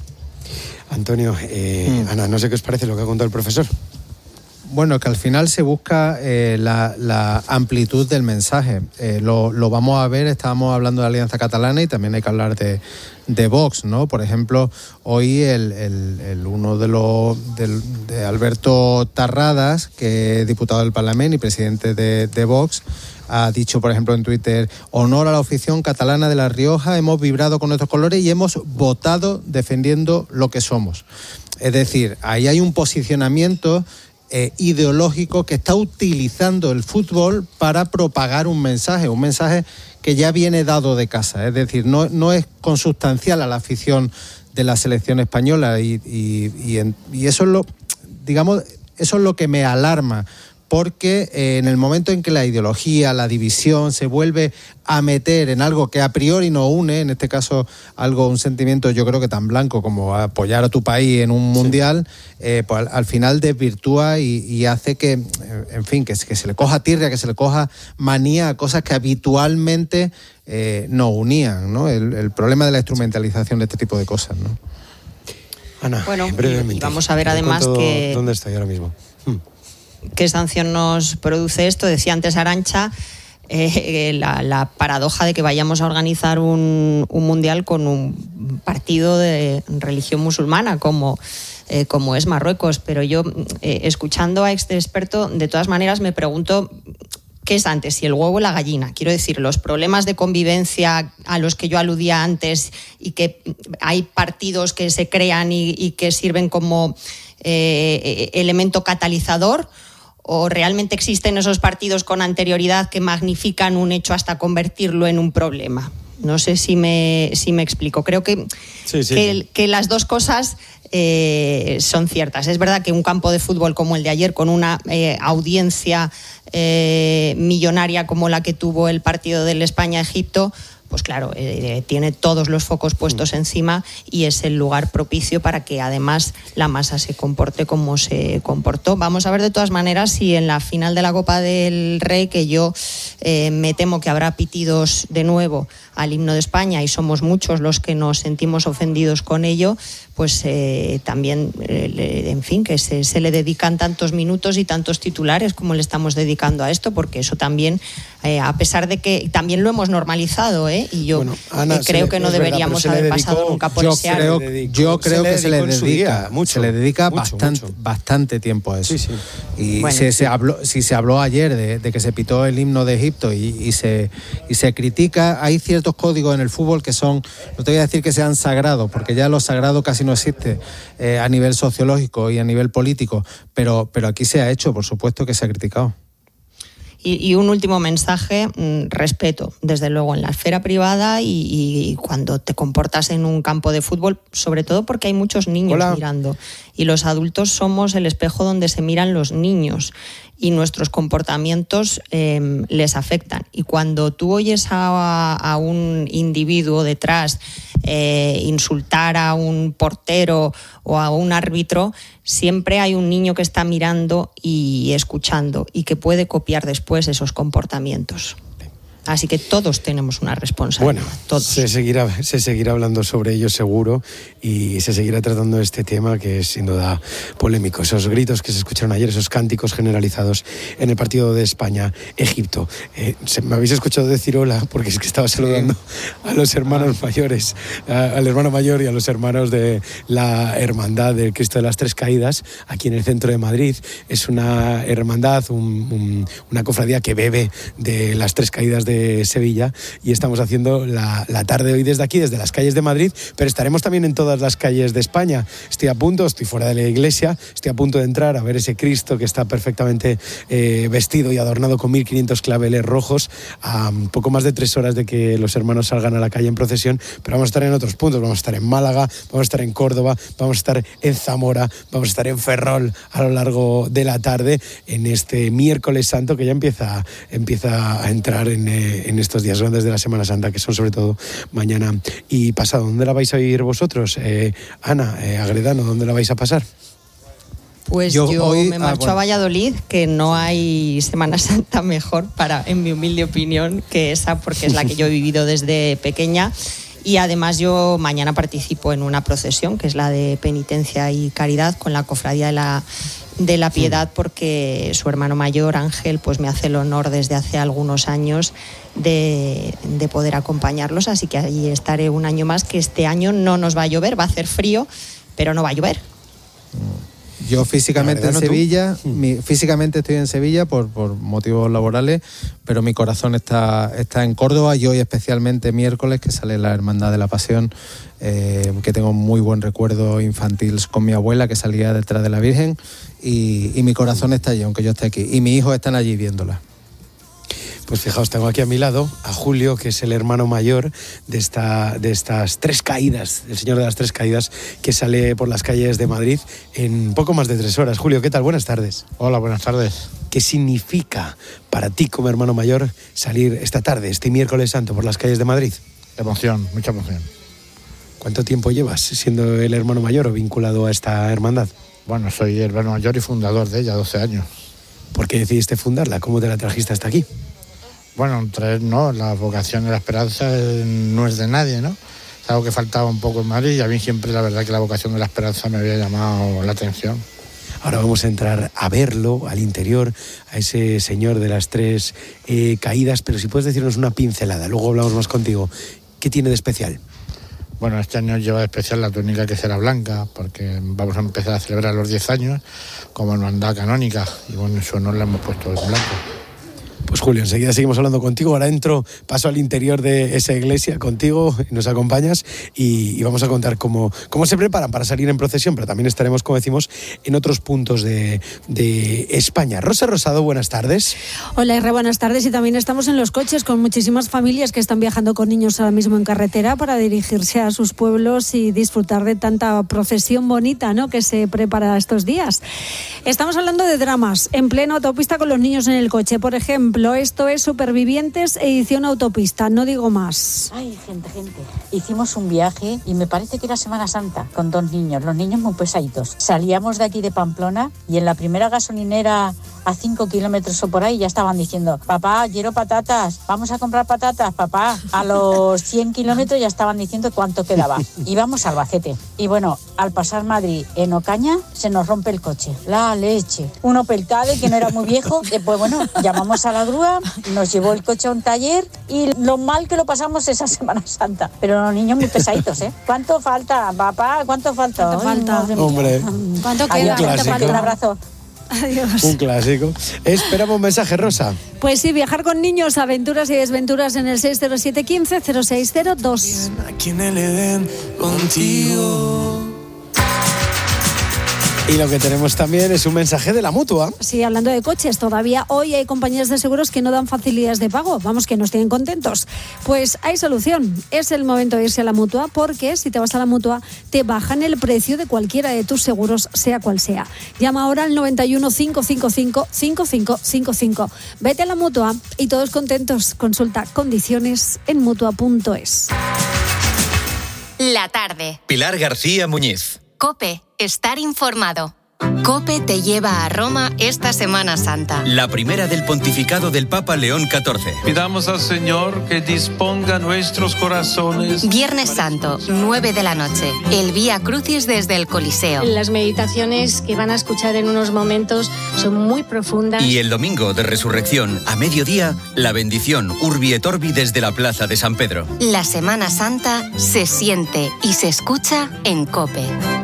Antonio, eh, mm. Ana, no sé qué os parece lo que ha contado el profesor. Bueno, que al final se busca eh, la, la amplitud del mensaje. Eh, lo, lo vamos a ver, estábamos hablando de Alianza Catalana y también hay que hablar de, de Vox, ¿no? Por ejemplo, hoy el, el, el uno de los de, de Alberto Tarradas, que es diputado del Parlamento y presidente de, de Vox, ha dicho, por ejemplo, en Twitter: honor a la afición catalana de La Rioja, hemos vibrado con nuestros colores y hemos votado defendiendo lo que somos. Es decir, ahí hay un posicionamiento eh, ideológico que está utilizando el fútbol para propagar un mensaje, un mensaje que ya viene dado de casa. Es decir, no, no es consustancial a la afición de la selección española y, y, y, en, y eso es lo, digamos, eso es lo que me alarma. Porque eh, en el momento en que la ideología, la división se vuelve a meter en algo que a priori no une, en este caso algo, un sentimiento yo creo que tan blanco como apoyar a tu país en un mundial, eh, pues al, al final desvirtúa y, y hace que, en fin, que, que se le coja tirria, que se le coja manía a cosas que habitualmente eh, nos unían, ¿no? El, el problema de la instrumentalización de este tipo de cosas, ¿no? Ana, bueno, brevemente, y vamos a ver además que... ¿Dónde estoy ahora mismo? Hmm. ¿Qué sanción nos produce esto? Decía antes Arantxa, eh, la, la paradoja de que vayamos a organizar un, un mundial con un partido de religión musulmana como, eh, como es Marruecos. Pero yo, eh, escuchando a este experto, de todas maneras me pregunto ¿qué es antes? Si el huevo o la gallina. Quiero decir, los problemas de convivencia a los que yo aludía antes y que hay partidos que se crean y, y que sirven como eh, elemento catalizador, o realmente existen esos partidos con anterioridad que magnifican un hecho hasta convertirlo en un problema. No sé si me, si me explico. Creo que, sí, sí, que, sí. que las dos cosas eh, son ciertas. Es verdad que un campo de fútbol como el de ayer, con una eh, audiencia eh, millonaria como la que tuvo el partido del España-Egipto, pues claro, eh, tiene todos los focos puestos encima y es el lugar propicio para que además la masa se comporte como se comportó. Vamos a ver de todas maneras si en la final de la Copa del Rey, que yo eh, me temo que habrá pitidos de nuevo al himno de España y somos muchos los que nos sentimos ofendidos con ello, pues eh, también, eh, en fin, que se, se le dedican tantos minutos y tantos titulares como le estamos dedicando a esto, porque eso también, eh, a pesar de que también lo hemos normalizado, ¿eh? Y yo bueno, Ana, eh, creo le, que no deberíamos verdad, haber dedicó, pasado nunca por yo ese creo, arte. Yo creo se que se le dedica, día, mucho, se le dedica mucho, bastante, mucho. bastante tiempo a eso. Sí, sí. Y bueno, si, sí. se habló, si se habló ayer de, de que se pitó el himno de Egipto y, y, se, y se critica, hay ciertos códigos en el fútbol que son, no te voy a decir que sean sagrados, porque ya lo sagrado casi no existe eh, a nivel sociológico y a nivel político, pero, pero aquí se ha hecho, por supuesto que se ha criticado. Y, y un último mensaje, mmm, respeto, desde luego, en la esfera privada y, y cuando te comportas en un campo de fútbol, sobre todo porque hay muchos niños Hola. mirando. Y los adultos somos el espejo donde se miran los niños y nuestros comportamientos eh, les afectan. Y cuando tú oyes a, a un individuo detrás eh, insultar a un portero o a un árbitro, siempre hay un niño que está mirando y escuchando y que puede copiar después esos comportamientos. Así que todos tenemos una responsabilidad. Bueno, todos. Se seguirá, se seguirá hablando sobre ello seguro y se seguirá tratando este tema que es sin duda polémico. Esos gritos que se escucharon ayer, esos cánticos generalizados en el partido de España-Egipto. Eh, me habéis escuchado decir hola porque es que estaba saludando sí. a los hermanos mayores, a, al hermano mayor y a los hermanos de la Hermandad del Cristo de las Tres Caídas aquí en el centro de Madrid. Es una hermandad, un, un, una cofradía que bebe de las Tres Caídas de Sevilla y estamos haciendo la, la tarde hoy desde aquí, desde las calles de Madrid, pero estaremos también en todas las calles de España. Estoy a punto, estoy fuera de la iglesia, estoy a punto de entrar a ver ese Cristo que está perfectamente eh, vestido y adornado con mil quinientos claveles rojos a um, poco más de tres horas de que los hermanos salgan a la calle en procesión, pero vamos a estar en otros puntos, vamos a estar en Málaga, vamos a estar en Córdoba, vamos a estar en Zamora, vamos a estar en Ferrol a lo largo de la tarde en este miércoles santo que ya empieza, empieza a entrar en eh, en estos días grandes de la Semana Santa, que son sobre todo mañana y pasado. ¿Dónde la vais a ir vosotros? Eh, Ana, eh, Agredano, ¿dónde la vais a pasar? Pues yo, yo hoy, me marcho ah, bueno. a Valladolid, que no hay Semana Santa mejor, para, en mi humilde opinión, que esa, porque es la que yo he vivido desde pequeña. Y además yo mañana participo en una procesión, que es la de penitencia y caridad, con la Cofradía de la, de la Piedad, porque su hermano mayor, Ángel, pues me hace el honor desde hace algunos años de, de poder acompañarlos. Así que allí estaré un año más, que este año no nos va a llover, va a hacer frío, pero no va a llover. Yo físicamente en Sevilla, mi, físicamente estoy en Sevilla por, por motivos laborales, pero mi corazón está, está en Córdoba y hoy especialmente miércoles que sale la Hermandad de la Pasión, eh, que tengo muy buen recuerdo infantil con mi abuela que salía detrás de la Virgen y, y mi corazón está allí, aunque yo esté aquí, y mis hijos están allí viéndola. Pues fijaos, tengo aquí a mi lado a Julio, que es el hermano mayor de, esta, de estas tres caídas, el Señor de las Tres Caídas, que sale por las calles de Madrid en poco más de tres horas. Julio, ¿qué tal? Buenas tardes. Hola, buenas tardes. ¿Qué significa para ti como hermano mayor salir esta tarde, este miércoles santo, por las calles de Madrid? Emoción, mucha emoción. ¿Cuánto tiempo llevas siendo el hermano mayor o vinculado a esta hermandad? Bueno, soy el hermano mayor y fundador de ella, doce años. ¿Por qué decidiste fundarla? ¿Cómo te la trajiste hasta aquí? Bueno, traer no, la vocación de la esperanza no es de nadie, ¿no? Es algo que faltaba un poco en Madrid y a mí siempre la verdad que la vocación de la esperanza me había llamado la atención. Ahora vamos a entrar a verlo, al interior, a ese Señor de las Tres eh, Caídas, pero si puedes decirnos una pincelada, luego hablamos más contigo. ¿Qué tiene de especial? Bueno, este año lleva de especial la túnica que será blanca, porque vamos a empezar a celebrar los diez años como hermandad canónica y bueno, en su honor le hemos puesto el blanco. Pues Julio, enseguida seguimos hablando contigo. Ahora entro, paso al interior de esa iglesia contigo, nos acompañas y, y vamos a contar cómo, cómo se preparan para salir en procesión, pero también estaremos, como decimos, en otros puntos de, de España. Rosa Rosado, buenas tardes. Hola, Irra, buenas tardes. Y también estamos en los coches con muchísimas familias que están viajando con niños ahora mismo en carretera para dirigirse a sus pueblos y disfrutar de tanta procesión bonita, ¿no?, que se prepara estos días. Estamos hablando de dramas en plena autopista con los niños en el coche. Por ejemplo, esto es Supervivientes edición autopista, no digo más. Ay, gente, gente. Hicimos un viaje y me parece que era Semana Santa con dos niños, los niños muy pesaditos. Salíamos de aquí de Pamplona y en la primera gasolinera a cinco kilómetros o por ahí ya estaban diciendo: papá, quiero patatas, vamos a comprar patatas, papá. A los cien kilómetros ya estaban diciendo cuánto quedaba. Íbamos a Albacete. Y bueno, al pasar Madrid en Ocaña se nos rompe el coche. La leche. Un Opel Kadett que no era muy viejo. Después, bueno, llamamos a la grúa, nos llevó el coche a un taller y lo mal que lo pasamos esa Semana Santa. Pero los niños muy pesaditos, ¿eh? ¿Cuánto falta, papá? ¿Cuánto falta? ¿Cuánto falta? Ay, Hombre. ¿Cuánto queda? ¿Cuánto falta? Un abrazo. Adiós. Un clásico. Esperamos un mensaje, Rosa. Pues sí, viajar con niños, aventuras y desventuras en el seis cero siete uno cinco cero seis cero dos. Aquí en el Edén contigo. Y lo que tenemos también es un mensaje de la Mutua. Sí, hablando de coches, todavía hoy hay compañías de seguros que no dan facilidades de pago. Vamos, que nos tienen contentos. Pues hay solución. Es el momento de irse a la Mutua, porque si te vas a la Mutua te bajan el precio de cualquiera de tus seguros, sea cual sea. Llama ahora al noventa y uno, cinco cinco cinco, cinco cinco cinco cinco. Vete a la Mutua y todos contentos. Consulta condiciones en mutua punto es. La tarde. Pilar García Muñiz. COPE. Estar informado. COPE te lleva a Roma esta Semana Santa. La primera del pontificado del Papa León catorce. Pidamos al Señor que disponga nuestros corazones. Viernes Santo, nueve de la noche. El Vía Crucis desde el Coliseo. Las meditaciones que van a escuchar en unos momentos son muy profundas. Y el domingo de Resurrección, a mediodía, la bendición Urbi et Orbi desde la Plaza de San Pedro. La Semana Santa se siente y se escucha en COPE.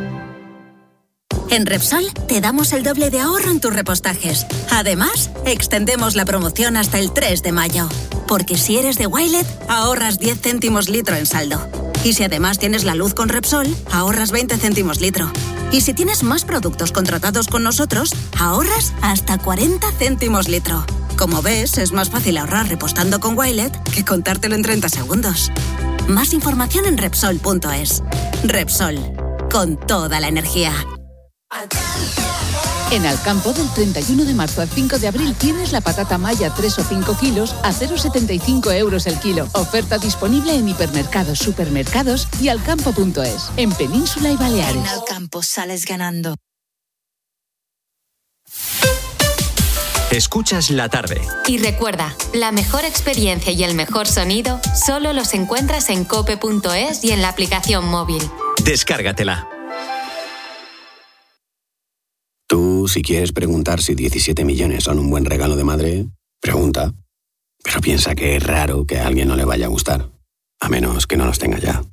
En Repsol te damos el doble de ahorro en tus repostajes. Además, extendemos la promoción hasta el tres de mayo. Porque si eres de Wilet, ahorras diez céntimos litro en saldo. Y si además tienes la luz con Repsol, ahorras veinte céntimos litro. Y si tienes más productos contratados con nosotros, ahorras hasta cuarenta céntimos litro. Como ves, es más fácil ahorrar repostando con Wilet que contártelo en treinta segundos. Más información en Repsol punto es. Repsol, con toda la energía. En Alcampo, del treinta y uno de marzo al cinco de abril, tienes la patata Maya tres o cinco kilos a cero coma setenta y cinco euros el kilo. Oferta disponible en hipermercados, supermercados y alcampo punto es, en Península y Baleares. En Alcampo sales ganando. Escuchas la tarde. Y recuerda, la mejor experiencia y el mejor sonido solo los encuentras en cope punto es y en la aplicación móvil. Descárgatela. Tú, si quieres preguntar si diecisiete millones son un buen regalo de madre, pregunta. Pero piensa que es raro que a alguien no le vaya a gustar. A menos que no los tenga ya.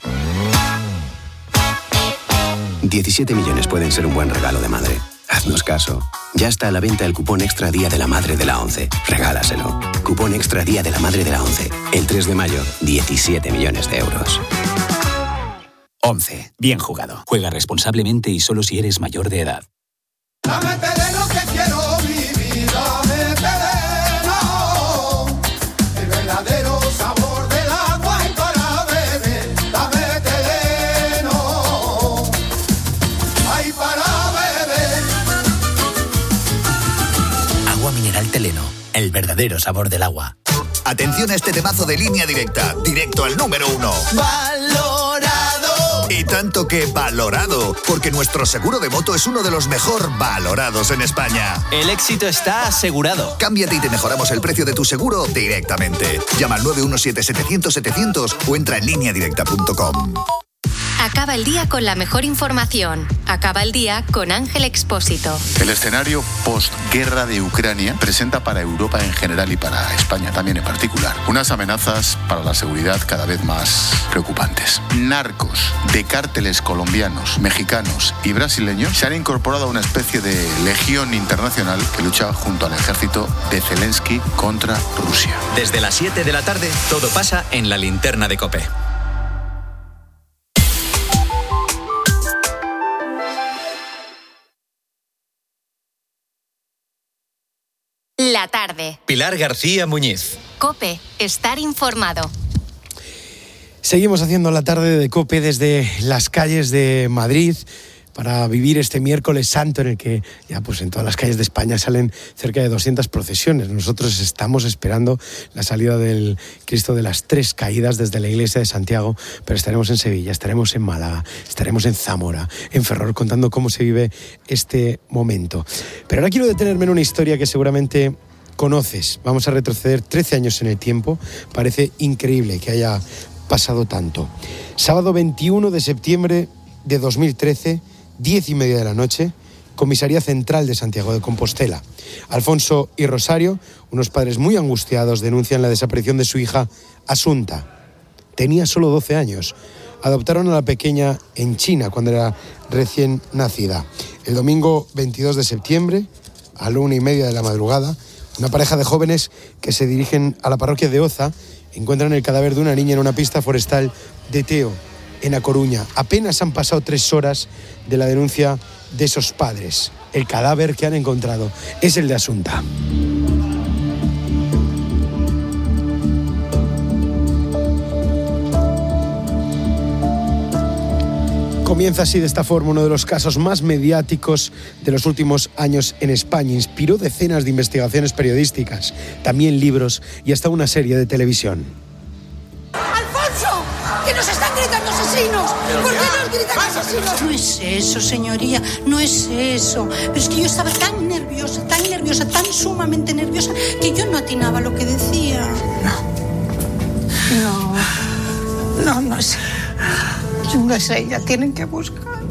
diecisiete millones pueden ser un buen regalo de madre. Haznos caso. Ya está a la venta el cupón Extra Día de la Madre de la ONCE. Regálaselo. Cupón Extra Día de la Madre de la ONCE. El tres de mayo, diecisiete millones de euros. ONCE. Bien jugado. Juega responsablemente y solo si eres mayor de edad. Dame terreno que quiero vivir, dame terreno, el verdadero sabor del agua y para beber, dame terreno, ay para beber. Agua mineral Teleno, el verdadero sabor del agua. Atención a este temazo de Línea Directa, directo al número uno. Valorado. Y tanto que valorado, porque nuestro seguro de moto es uno de los mejor valorados en España. El éxito está asegurado. Cámbiate y te mejoramos el precio de tu seguro directamente. Llama al nueve uno siete, setecientos, setecientos o entra en línea directa punto com. Acaba el día con la mejor información. Acaba el día con Ángel Expósito. El escenario postguerra de Ucrania presenta para Europa en general y para España también en particular unas amenazas para la seguridad cada vez más preocupantes. Narcos de cárteles colombianos, mexicanos y brasileños se han incorporado a una especie de legión internacional que lucha junto al ejército de Zelensky contra Rusia. Desde las siete de la tarde, todo pasa en la linterna de COPE. La tarde. Pilar García Muñiz. COPE. Estar informado. Seguimos haciendo la tarde de COPE desde las calles de Madrid para vivir este miércoles santo en el que ya pues en todas las calles de España salen cerca de doscientas procesiones. Nosotros estamos esperando la salida del Cristo de las Tres Caídas desde la iglesia de Santiago, pero estaremos en Sevilla, estaremos en Málaga, estaremos en Zamora, en Ferrol, contando cómo se vive este momento. Pero ahora quiero detenerme en una historia que seguramente conoces. Vamos a retroceder trece años en el tiempo. Parece increíble que haya pasado tanto. Sábado veintiuno de septiembre de dos mil trece, diez y media de la noche, Comisaría Central de Santiago de Compostela. Alfonso y Rosario, unos padres muy angustiados, denuncian la desaparición de su hija Asunta. Tenía solo doce años. Adoptaron a la pequeña en China cuando era recién nacida. El domingo veintidós de septiembre, a la una y media de la madrugada, una pareja de jóvenes que se dirigen a la parroquia de Oza encuentran el cadáver de una niña en una pista forestal de Teo, en A Coruña. Apenas han pasado tres horas de la denuncia de esos padres. El cadáver que han encontrado es el de Asunta. Comienza así de esta forma uno de los casos más mediáticos de los últimos años en España. Inspiró decenas de investigaciones periodísticas, también libros y hasta una serie de televisión. ¡Alfonso! ¡Que nos están gritando asesinos! ¿Por qué nos gritan asesinos? No es eso, señoría, no es eso. Pero es que yo estaba tan nerviosa, tan nerviosa, tan sumamente nerviosa, que yo no atinaba lo que decía. No. No. No, no es No es ella, tienen que buscar.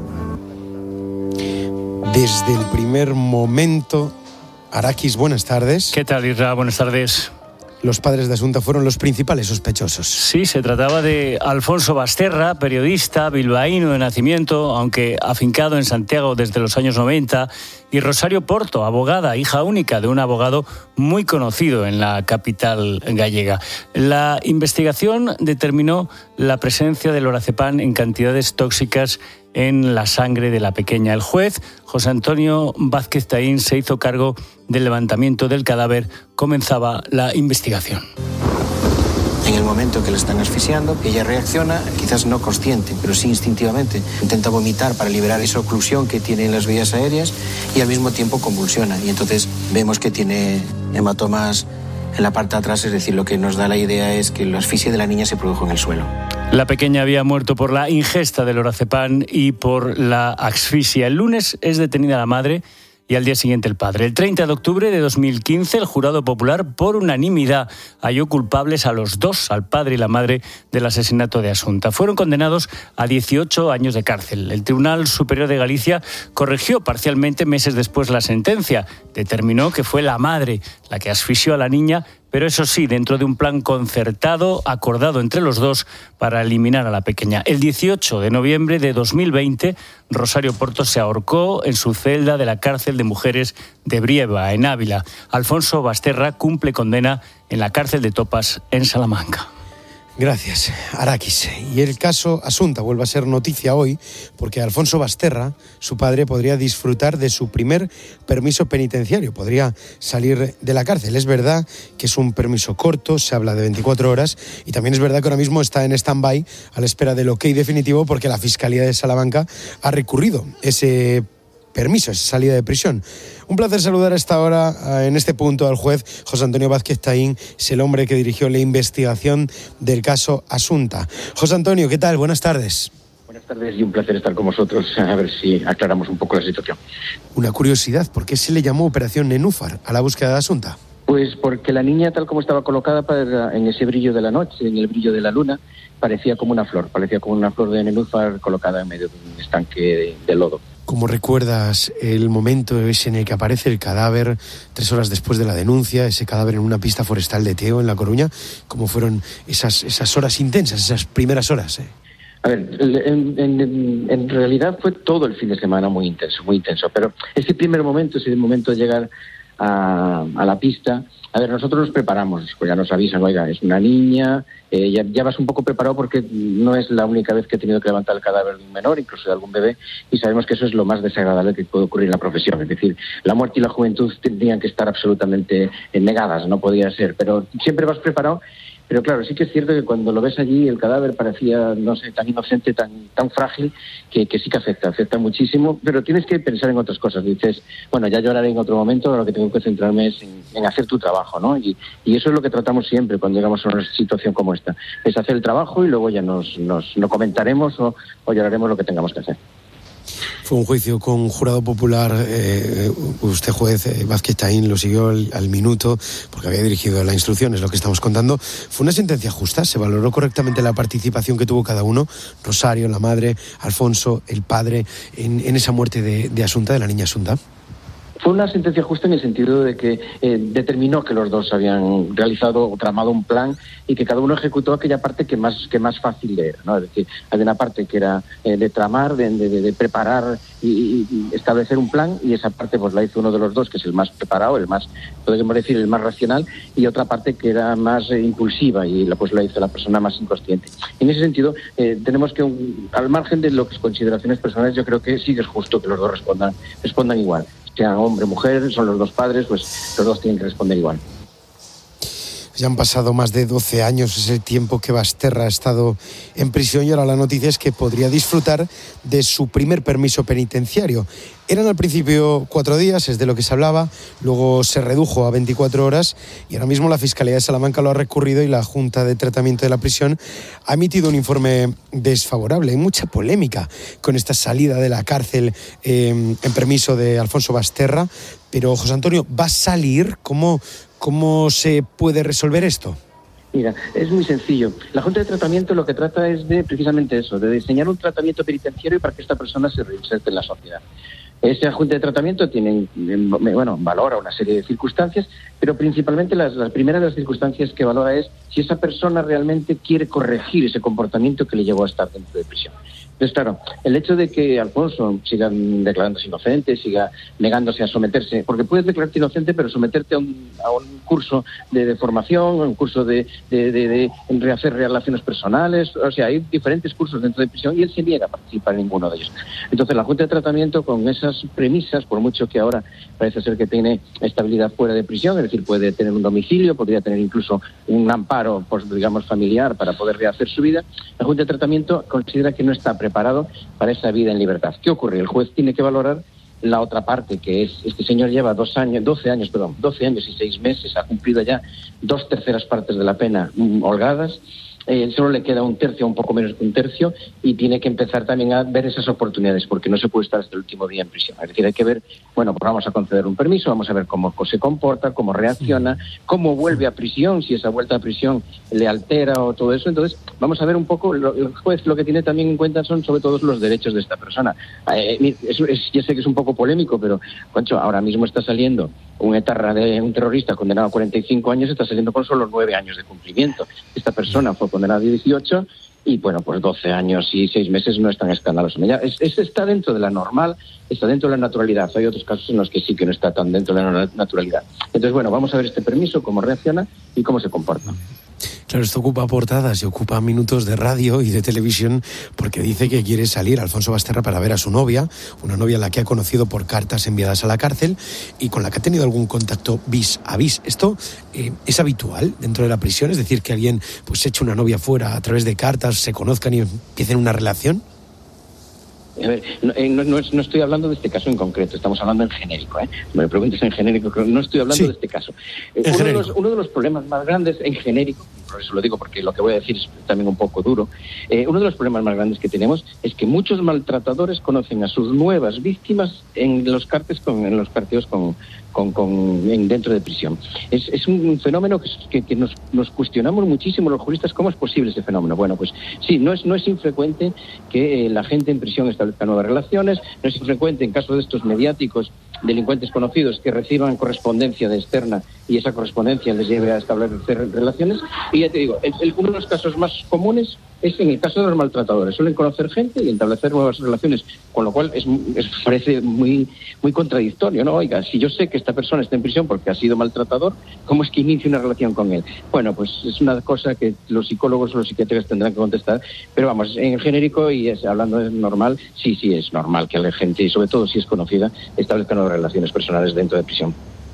Desde el primer momento, Arakis, buenas tardes. ¿Qué tal, Isra? Buenas tardes. Los padres de Asunta fueron los principales sospechosos. Sí, se trataba de Alfonso Basterra, periodista bilbaíno de nacimiento, aunque afincado en Santiago desde los años noventa, y Rosario Porto, abogada, hija única de un abogado muy conocido en la capital gallega. La investigación determinó la presencia del lorazepam en cantidades tóxicas en la sangre de la pequeña. El juez, José Antonio Vázquez Taín, se hizo cargo del levantamiento del cadáver. Comenzaba la investigación. En el momento que la están asfixiando, ella reacciona, quizás no consciente, pero sí instintivamente. Intenta vomitar para liberar esa oclusión que tiene en las vías aéreas y al mismo tiempo convulsiona. Y entonces vemos que tiene hematomas en la parte de atrás, es decir, lo que nos da la idea es que la asfixia de la niña se produjo en el suelo. La pequeña había muerto por la ingesta del lorazepam y por la asfixia. El lunes es detenida la madre y al día siguiente el padre. El treinta de octubre de dos mil quince, el jurado popular, por unanimidad, halló culpables a los dos, al padre y la madre, del asesinato de Asunta. Fueron condenados a dieciocho años de cárcel. El Tribunal Superior de Galicia corrigió parcialmente meses después la sentencia. Determinó que fue la madre la que asfixió a la niña, pero eso sí, dentro de un plan concertado, acordado entre los dos para eliminar a la pequeña. El dieciocho de noviembre de dos mil veinte, Rosario Porto se ahorcó en su celda de la cárcel de mujeres de Brieva, en Ávila. Alfonso Basterra cumple condena en la cárcel de Topas, en Salamanca. Gracias, Arakis. Y el caso Asunta vuelve a ser noticia hoy porque Alfonso Basterra, su padre, podría disfrutar de su primer permiso penitenciario, podría salir de la cárcel. Es verdad que es un permiso corto, se habla de veinticuatro horas, y también es verdad que ahora mismo está en stand-by a la espera del ok definitivo porque la Fiscalía de Salamanca ha recurrido ese permiso, esa salida de prisión. Un placer saludar a esta hora, en este punto, al juez José Antonio Vázquez Taín, es el hombre que dirigió la investigación del caso Asunta. José Antonio, ¿qué tal? Buenas tardes. Buenas tardes y un placer estar con vosotros, a ver si aclaramos un poco la situación. Una curiosidad, ¿por qué se le llamó Operación Nenúfar a la búsqueda de Asunta? Pues porque la niña, tal como estaba colocada para, en ese brillo de la noche, en el brillo de la luna, parecía como una flor, parecía como una flor de nenúfar colocada en medio de un estanque de, de lodo. ¿Cómo recuerdas el momento ese en el que aparece el cadáver tres horas después de la denuncia, ese cadáver en una pista forestal de Teo, en La Coruña? ¿Cómo fueron esas, esas horas intensas, esas primeras horas? Eh? A ver, en, en, en realidad fue todo el fin de semana muy intenso, muy intenso, pero ese primer momento, ese momento de llegar a, a la pista, a ver, nosotros nos preparamos, pues ya nos avisan, oiga, es una niña, eh, ya, ya vas un poco preparado porque no es la única vez que he tenido que levantar el cadáver de un menor, incluso de algún bebé, y sabemos que eso es lo más desagradable que puede ocurrir en la profesión, es decir, la muerte y la juventud tendrían que estar absolutamente negadas, no podía ser, pero siempre vas preparado. Pero claro, sí que es cierto que cuando lo ves allí, el cadáver parecía, no sé, tan inocente, tan tan frágil, que, que sí que afecta, afecta muchísimo, pero tienes que pensar en otras cosas. Dices, bueno, ya lloraré en otro momento, lo que tengo que centrarme es en, en hacer tu trabajo, ¿no? Y, y eso es lo que tratamos siempre cuando llegamos a una situación como esta, es hacer el trabajo y luego ya nos, nos lo comentaremos o, o lloraremos lo que tengamos que hacer. Fue un juicio con jurado popular. Eh, usted, juez eh, Vázquez Taín, lo siguió al, al minuto porque había dirigido la instrucción, es lo que estamos contando. ¿Fue una sentencia justa? ¿Se valoró correctamente la participación que tuvo cada uno? Rosario, la madre, Alfonso, el padre, en, en esa muerte de, de Asunta, de la niña Asunta. Fue una sentencia justa en el sentido de que eh, determinó que los dos habían realizado o tramado un plan y que cada uno ejecutó aquella parte que más que más fácil era, ¿no? Es decir, había una parte que era eh, de tramar, de, de, de preparar y, y establecer un plan, y esa parte pues la hizo uno de los dos, que es el más preparado, el más, podríamos decir, el más racional, y otra parte que era más eh, impulsiva y la, pues la hizo la persona más inconsciente. En ese sentido, eh, tenemos que, un, al margen de lo que es consideraciones personales, yo creo que sí que es justo que los dos respondan, respondan igual. Sean hombre o mujer, son los dos padres, pues los dos tienen que responder igual. Ya han pasado más de doce años, ese tiempo que Basterra ha estado en prisión, y ahora la noticia es que podría disfrutar de su primer permiso penitenciario. Eran al principio cuatro días, es de lo que se hablaba, luego se redujo a veinticuatro horas y ahora mismo la Fiscalía de Salamanca lo ha recurrido y la Junta de Tratamiento de la Prisión ha emitido un informe desfavorable. Hay mucha polémica con esta salida de la cárcel eh, en permiso de Alfonso Basterra, pero José Antonio, ¿va a salir? ¿Cómo, cómo se puede resolver esto? Mira, es muy sencillo. La Junta de Tratamiento lo que trata es de precisamente eso, de diseñar un tratamiento penitenciario para que esta persona se reinserte en la sociedad. Esa Junta de Tratamiento tiene, bueno, valora una serie de circunstancias, pero principalmente las, las primeras de las circunstancias que valora es si esa persona realmente quiere corregir ese comportamiento que le llevó a estar dentro de prisión. Entonces, claro, el hecho de que Alfonso siga declarándose inocente, siga negándose a someterse, porque puedes declararte inocente, pero someterte a un, a un curso de, de formación, un curso de, de, de, de rehacer relaciones personales, o sea, hay diferentes cursos dentro de prisión y él se niega a participar en ninguno de ellos. Entonces, la Junta de Tratamiento, con esas premisas, por mucho que ahora parece ser que tiene estabilidad fuera de prisión, es decir, puede tener un domicilio, podría tener incluso un amparo, pues, digamos, familiar para poder rehacer su vida, la Junta de Tratamiento considera que no está preparada preparado para esa vida en libertad. ¿Qué ocurre? El juez tiene que valorar la otra parte, que es, este señor lleva dos años, doce años, perdón, doce años y seis meses, ha cumplido ya dos terceras partes de la pena mm, holgadas, eh, solo le queda un tercio, un poco menos que un tercio, y tiene que empezar también a ver esas oportunidades, porque no se puede estar hasta el último día en prisión. Es decir, hay que ver, bueno, pues vamos a conceder un permiso, vamos a ver cómo se comporta, cómo reacciona, cómo vuelve a prisión, si esa vuelta a prisión le altera o todo eso. Entonces, vamos a ver un poco, lo, el juez lo que tiene también en cuenta son sobre todo los derechos de esta persona. Eh, es, es, ya sé que es un poco polémico, pero, Concho, ahora mismo está saliendo un etarra de un terrorista condenado a cuarenta y cinco años, está saliendo con solo nueve años de cumplimiento. Esta persona fue condenada a dieciocho y, bueno, pues doce años y seis meses no es tan escandaloso. Ya es, es, está dentro de la normal, está dentro de la naturalidad. Hay otros casos en los que sí que no está tan dentro de la naturalidad. Entonces, bueno, vamos a ver este permiso, cómo reacciona y cómo se comporta. Claro, esto ocupa portadas y ocupa minutos de radio y de televisión porque dice que quiere salir Alfonso Basterra para ver a su novia, una novia a la que ha conocido por cartas enviadas a la cárcel y con la que ha tenido algún contacto vis a vis. ¿Esto eh, es habitual dentro de la prisión? Es decir, que alguien pues eche una novia fuera a través de cartas, se conozcan y empiecen una relación. A ver, no, no, no, no estoy hablando de este caso en concreto, estamos hablando en genérico, ¿eh? Me lo preguntes en genérico, no estoy hablando sí, de este caso. Eh, uno, de los, uno de los problemas más grandes en genérico por eso lo digo, porque lo que voy a decir es también un poco duro, eh, uno de los problemas más grandes que tenemos es que muchos maltratadores conocen a sus nuevas víctimas en los cartes con, en los carteos con, con, con en, dentro de prisión. Es, es un fenómeno que, que, que nos, nos cuestionamos muchísimo los juristas, ¿cómo es posible ese fenómeno? Bueno, pues sí, no es, no es infrecuente que eh, la gente en prisión establezca nuevas relaciones, no es infrecuente en casos de estos mediáticos, delincuentes conocidos que reciban correspondencia de externa y esa correspondencia les lleve a establecer relaciones. Y ya te digo, el, el, uno de los casos más comunes es en el caso de los maltratadores. Suelen conocer gente y establecer nuevas relaciones, con lo cual es, es parece muy muy contradictorio, ¿no? Oiga, si yo sé que esta persona está en prisión porque ha sido maltratador, ¿cómo es que inicio una relación con él? Bueno, pues es una cosa que los psicólogos o los psiquiatras tendrán que contestar, pero vamos, en genérico y es, hablando de normal, sí, sí es normal que la gente, y sobre todo si es conocida, establezca nuevas relaciones personales dentro de prisión.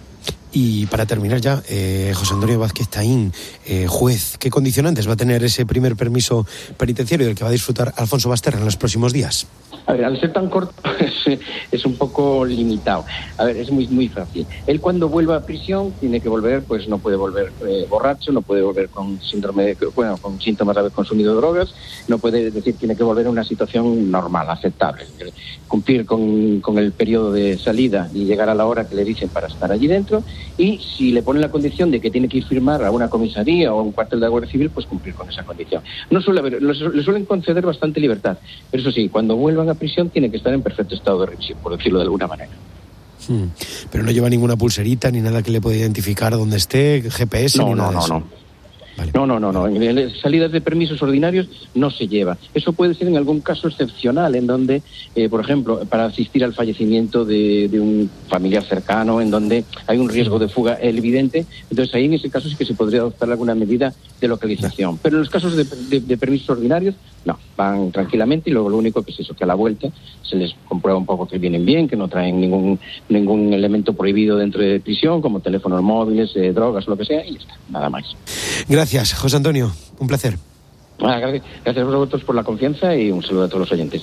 Y para terminar ya, eh, José Antonio Vázquez Taín, eh, juez, ¿qué condicionantes va a tener ese primer permiso penitenciario del que va a disfrutar Alfonso Basterra en los próximos días? A ver, al ser tan corto es, es un poco limitado. A ver, es muy muy fácil. Él cuando vuelva a prisión tiene que volver, pues no puede volver eh, borracho, no puede volver con síndrome de, bueno, con síntomas de haber consumido drogas, no puede decir, tiene que volver a una situación normal, aceptable. Cumplir con, con el periodo de salida y llegar a la hora que le dicen para estar allí dentro, y si le ponen la condición de que tiene que ir firmar a una comisaría o a un cuartel de la Guardia Civil, pues cumplir con esa condición. No suele haber, le suelen conceder bastante libertad, pero eso sí, cuando vuelvan a prisión tiene que estar en perfecto estado de revisión, por decirlo de alguna manera. Hmm. Pero no lleva ninguna pulserita ni nada que le pueda identificar dónde esté, G P S no, ni nada no, de eso. No, no. Vale. No, no, no, no. En salidas de permisos ordinarios no se lleva. Eso puede ser en algún caso excepcional, en donde, eh, por ejemplo, para asistir al fallecimiento de, de un familiar cercano, en donde hay un riesgo de fuga evidente. Entonces ahí en ese caso sí que se podría adoptar alguna medida de localización. Pero en los casos de, de, de permisos ordinarios, no, van tranquilamente y luego lo único que es eso, que a la vuelta se les comprueba un poco que vienen bien, que no traen ningún ningún elemento prohibido dentro de prisión, como teléfonos móviles, eh, drogas, lo que sea, y ya está, nada más. Gracias, José Antonio, un placer. Ah, gracias, gracias a vosotros por la confianza y un saludo a todos los oyentes.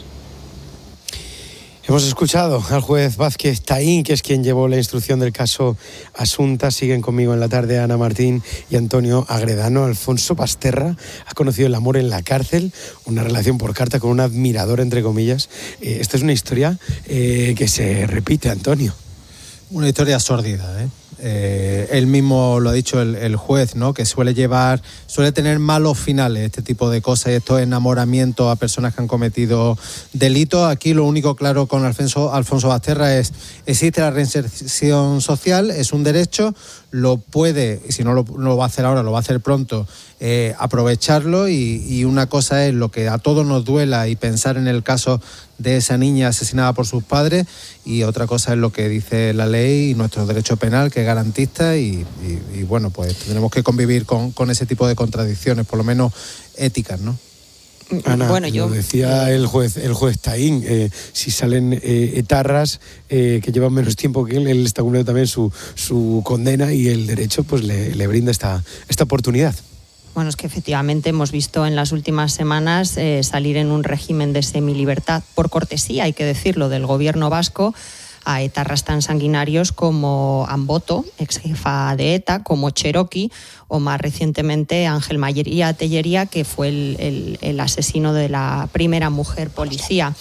Hemos escuchado al juez Vázquez Taín, que es quien llevó la instrucción del caso Asunta. Siguen conmigo en la tarde Ana Martín y Antonio Agredano. Alfonso Basterra ha conocido el amor en la cárcel, una relación por carta con un admirador, entre comillas. Eh, esta es una historia eh, que se repite, Antonio. Una historia sórdida, ¿eh? Eh, él mismo lo ha dicho el, el juez, ¿no? Que suele llevar, suele tener malos finales este tipo de cosas, estos enamoramientos a personas que han cometido delitos. Aquí lo único claro con Alfonso, Alfonso Basterra es, existe la reinserción social, es un derecho, lo puede, y si no lo, no lo va a hacer ahora, lo va a hacer pronto, eh, aprovecharlo y, y una cosa es lo que a todos nos duela y pensar en el caso de esa niña asesinada por sus padres, y otra cosa es lo que dice la ley y nuestro derecho penal, que es garantista, y, y, y bueno, pues tendremos que convivir con, con ese tipo de contradicciones, por lo menos éticas, ¿no? Ana, bueno, yo, lo decía el juez, el juez Taín, eh, si salen eh, etarras eh, que llevan menos tiempo que él, él está cumpliendo también su, su condena, y el derecho pues le, le brinda esta, esta oportunidad. Bueno, es que efectivamente hemos visto en las últimas semanas eh, salir en un régimen de semilibertad, por cortesía, hay que decirlo, del gobierno vasco, a etarras tan sanguinarios como Amboto, ex jefa de ETA, como Cherokee, o más recientemente Ángel María Tellería, que fue el, el, el asesino de la primera mujer policía.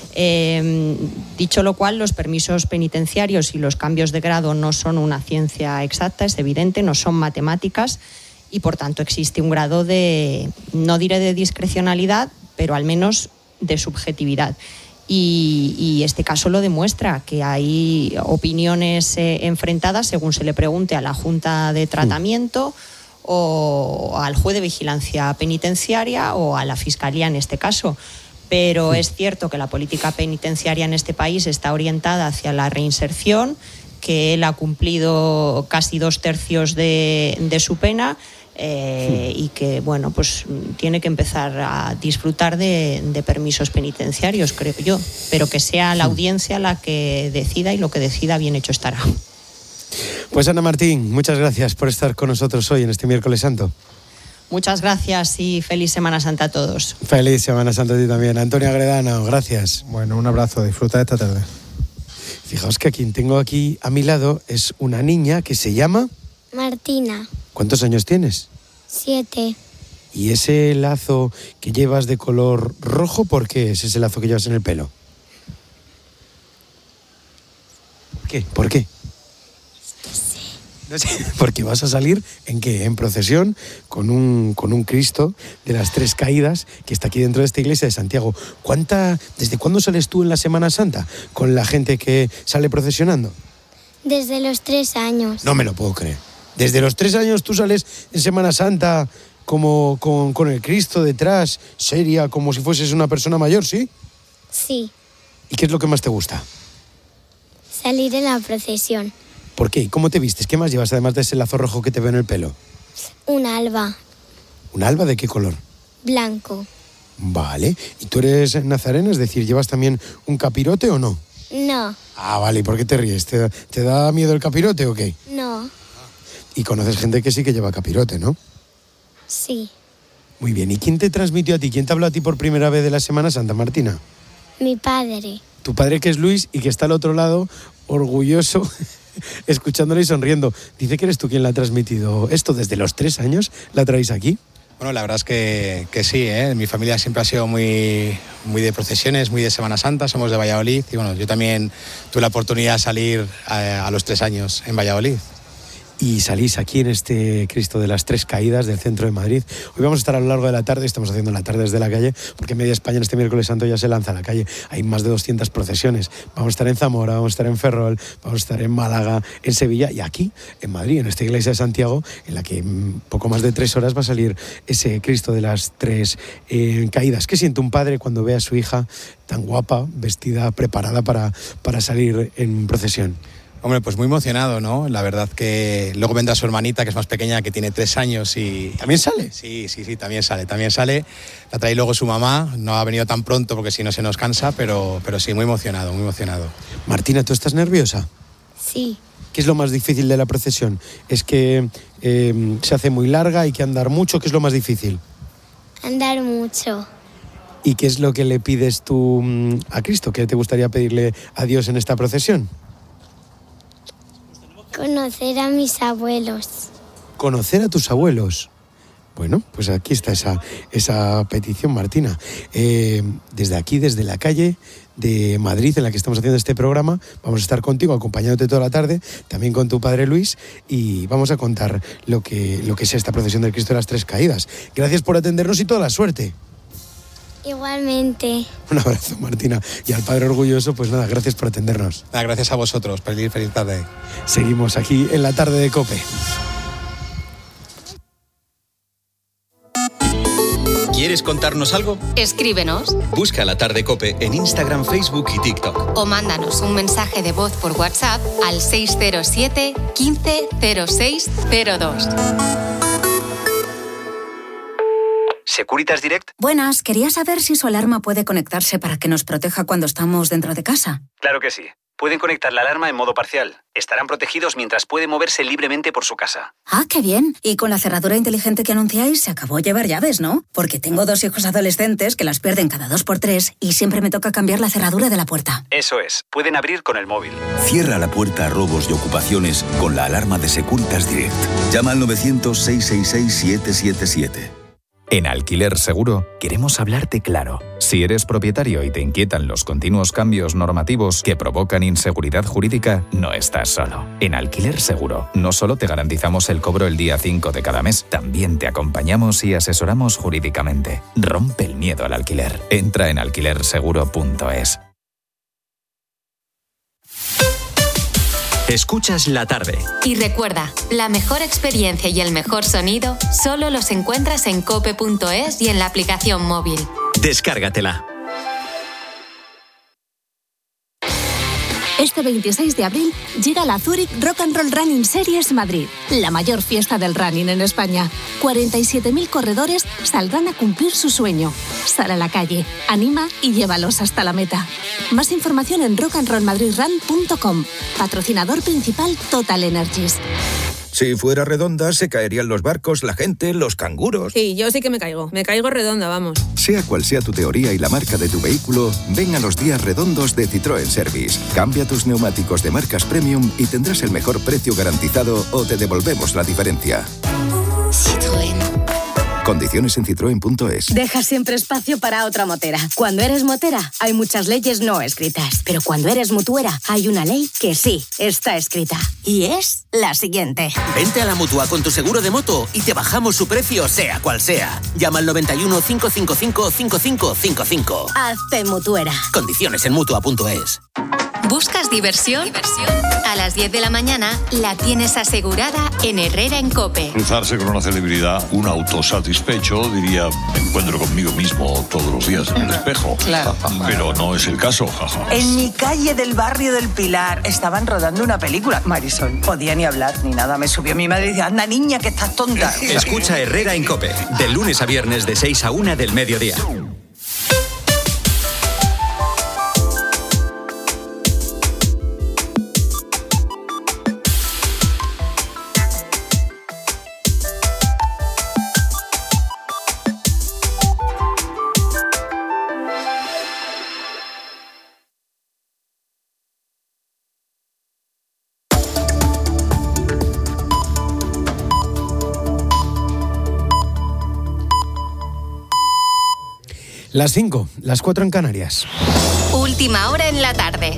Eh, dicho lo cual, los permisos penitenciarios y los cambios de grado no son una ciencia exacta, es evidente, no son matemáticas, y por tanto existe un grado de, no diré de discrecionalidad, pero al menos de subjetividad. Y, y este caso lo demuestra, que hay opiniones eh, enfrentadas según se le pregunte a la Junta de Tratamiento mm. o al juez de vigilancia penitenciaria o a la Fiscalía en este caso. Pero mm. es cierto que la política penitenciaria en este país está orientada hacia la reinserción, que él ha cumplido casi dos tercios de, de su pena. Eh, sí. Y que, bueno, pues tiene que empezar a disfrutar de, de permisos penitenciarios, creo yo, pero que sea la audiencia la que decida, y lo que decida bien hecho estará. Pues Ana Martín, muchas gracias por estar con nosotros hoy en este miércoles santo. Muchas gracias y feliz Semana Santa a todos. Feliz Semana Santa a ti también. Antonio Agredano, gracias. Bueno, un abrazo, disfruta de esta tarde. Fijaos que quien tengo aquí a mi lado es una niña que se llama... Martina. ¿Cuántos años tienes? Siete. ¿Y ese lazo que llevas de color rojo, por qué es ese lazo que llevas en el pelo? ¿Por qué? ¿Por qué? No sé, porque vas a salir en qué, en procesión con un con un Cristo de las Tres Caídas que está aquí dentro de esta iglesia de Santiago. ¿Cuánta, desde cuándo sales tú en la Semana Santa con la gente que sale procesionando? Desde los tres años. No me lo puedo creer. Desde los tres años tú sales en Semana Santa como con, con el Cristo detrás, seria, como si fueses una persona mayor, ¿sí? Sí. ¿Y qué es lo que más te gusta? Salir en la procesión. ¿Por qué? ¿Cómo te vistes? ¿Qué más llevas además de ese lazo rojo que te veo en el pelo? Un alba. ¿Un alba de qué color? Blanco. Vale. ¿Y tú eres nazarena? Es decir, ¿llevas también un capirote o no? No. Ah, vale. ¿Y por qué te ríes? ¿Te, te da miedo el capirote o qué? No. Y conoces gente que sí que lleva capirote, ¿no? Sí. Muy bien. ¿Y quién te transmitió a ti? ¿Quién te habló a ti por primera vez de la Semana Santa, Martina? Mi padre. Tu padre, que es Luis y que está al otro lado, orgulloso, escuchándole y sonriendo. Dice que eres tú quien la ha transmitido esto. ¿Desde los tres años la traéis aquí? Bueno, la verdad es que, que sí, ¿eh? Mi familia siempre ha sido muy, muy de procesiones, muy de Semana Santa, somos de Valladolid y bueno, yo también tuve la oportunidad de salir a, a los tres años en Valladolid. Y salís aquí en este Cristo de las Tres Caídas del centro de Madrid. Hoy vamos a estar a lo largo de la tarde, estamos haciendo la tarde desde la calle, porque Media España en este miércoles santo ya se lanza a la calle. Hay más de doscientas procesiones. Vamos a estar en Zamora, vamos a estar en Ferrol, vamos a estar en Málaga, en Sevilla y aquí, en Madrid, en esta iglesia de Santiago, en la que en poco más de tres horas va a salir ese Cristo de las Tres eh, Caídas. ¿Qué siente un padre cuando ve a su hija tan guapa, vestida, preparada para, para salir en procesión? Hombre, pues muy emocionado, ¿no? La verdad que luego vendrá su hermanita, que es más pequeña, que tiene tres años y... ¿También sale? Sí, sí, sí, también sale, también sale. La trae luego su mamá, no ha venido tan pronto porque si no se nos cansa, pero, pero sí, muy emocionado, muy emocionado. Martina, ¿tú estás nerviosa? Sí. ¿Qué es lo más difícil de la procesión? ¿Es que eh, se hace muy larga, hay que andar mucho? ¿Qué es lo más difícil? Andar mucho. ¿Y qué es lo que le pides tú mm, a Cristo? ¿Qué te gustaría pedirle a Dios en esta procesión? Conocer a mis abuelos. Conocer a tus abuelos. Bueno, pues aquí está esa, esa petición, Martina. Eh, desde aquí, desde la calle de Madrid, en la que estamos haciendo este programa, vamos a estar contigo, acompañándote toda la tarde, también con tu padre Luis, y vamos a contar lo que, lo que es esta procesión del Cristo de las Tres Caídas. Gracias por atendernos y toda la suerte. Igualmente. Un abrazo, Martina. Y al padre orgulloso, pues nada, gracias por atendernos. Nada, gracias a vosotros. Feliz, feliz tarde. Seguimos aquí en la tarde de COPE. ¿Quieres contarnos algo? Escríbenos. Busca La Tarde COPE en Instagram, Facebook y TikTok. O mándanos un mensaje de voz por WhatsApp al seis cero siete, quince, cero seis cero dos. Securitas Direct. Buenas, quería saber si su alarma puede conectarse para que nos proteja cuando estamos dentro de casa. Claro que sí. Pueden conectar la alarma en modo parcial. Estarán protegidos mientras puede moverse libremente por su casa. Ah, qué bien. Y con la cerradura inteligente que anunciáis, se acabó llevar llaves, ¿no? Porque tengo dos hijos adolescentes que las pierden cada dos por tres y siempre me toca cambiar la cerradura de la puerta. Eso es. Pueden abrir con el móvil. Cierra la puerta a robos y ocupaciones con la alarma de Securitas Direct. Llama al novecientos, seiscientos sesenta y seis, setecientos setenta y siete. En Alquiler Seguro queremos hablarte claro. Si eres propietario y te inquietan los continuos cambios normativos que provocan inseguridad jurídica, no estás solo. En Alquiler Seguro no solo te garantizamos el cobro el día cinco de cada mes, también te acompañamos y asesoramos jurídicamente. Rompe el miedo al alquiler. Entra en alquiler seguro punto es. Escuchas La Tarde. Y recuerda, la mejor experiencia y el mejor sonido solo los encuentras en cope punto es y en la aplicación móvil. Descárgatela. Este veintiséis de abril llega la Zurich Rock and Roll Running Series Madrid, la mayor fiesta del running en España. cuarenta y siete mil corredores saldrán a cumplir su sueño. Sal a la calle, anima y llévalos hasta la meta. Más información en rock and roll madrid run punto com. Patrocinador principal Total Energies. Si fuera redonda, se caerían los barcos, la gente, los canguros. Sí, yo sí que me caigo. Me caigo redonda, vamos. Sea cual sea tu teoría y la marca de tu vehículo, ven a los días redondos de Citroën Service. Cambia tus neumáticos de marcas premium y tendrás el mejor precio garantizado o te devolvemos la diferencia. Citroën. Condiciones en citroen punto es. Deja siempre espacio para otra motera. Cuando eres motera, hay muchas leyes no escritas. Pero cuando eres mutuera, hay una ley que sí está escrita. Y es la siguiente. Vente a la Mutua con tu seguro de moto y te bajamos su precio, sea cual sea. Llama al noventa y uno, cinco cinco cinco, cinco cinco cinco cinco. Hazte mutuera. Condiciones en mutua punto es. ¿Buscas diversión? ¿Diversión? A las diez de la mañana la tienes asegurada en Herrera en COPE. Cruzarse con una celebridad, un autosatisfecho, diría, me encuentro conmigo mismo todos los días en el espejo. Claro. Pero no es el caso, jaja. En mi calle del barrio del Pilar estaban rodando una película. Marisol, podía ni hablar ni nada. Me subió mi madre y dice, anda niña, que estás tonta. Escucha Herrera en COPE, de lunes a viernes de seis a una del mediodía. Las cinco, las cuatro en Canarias. Última hora en la tarde.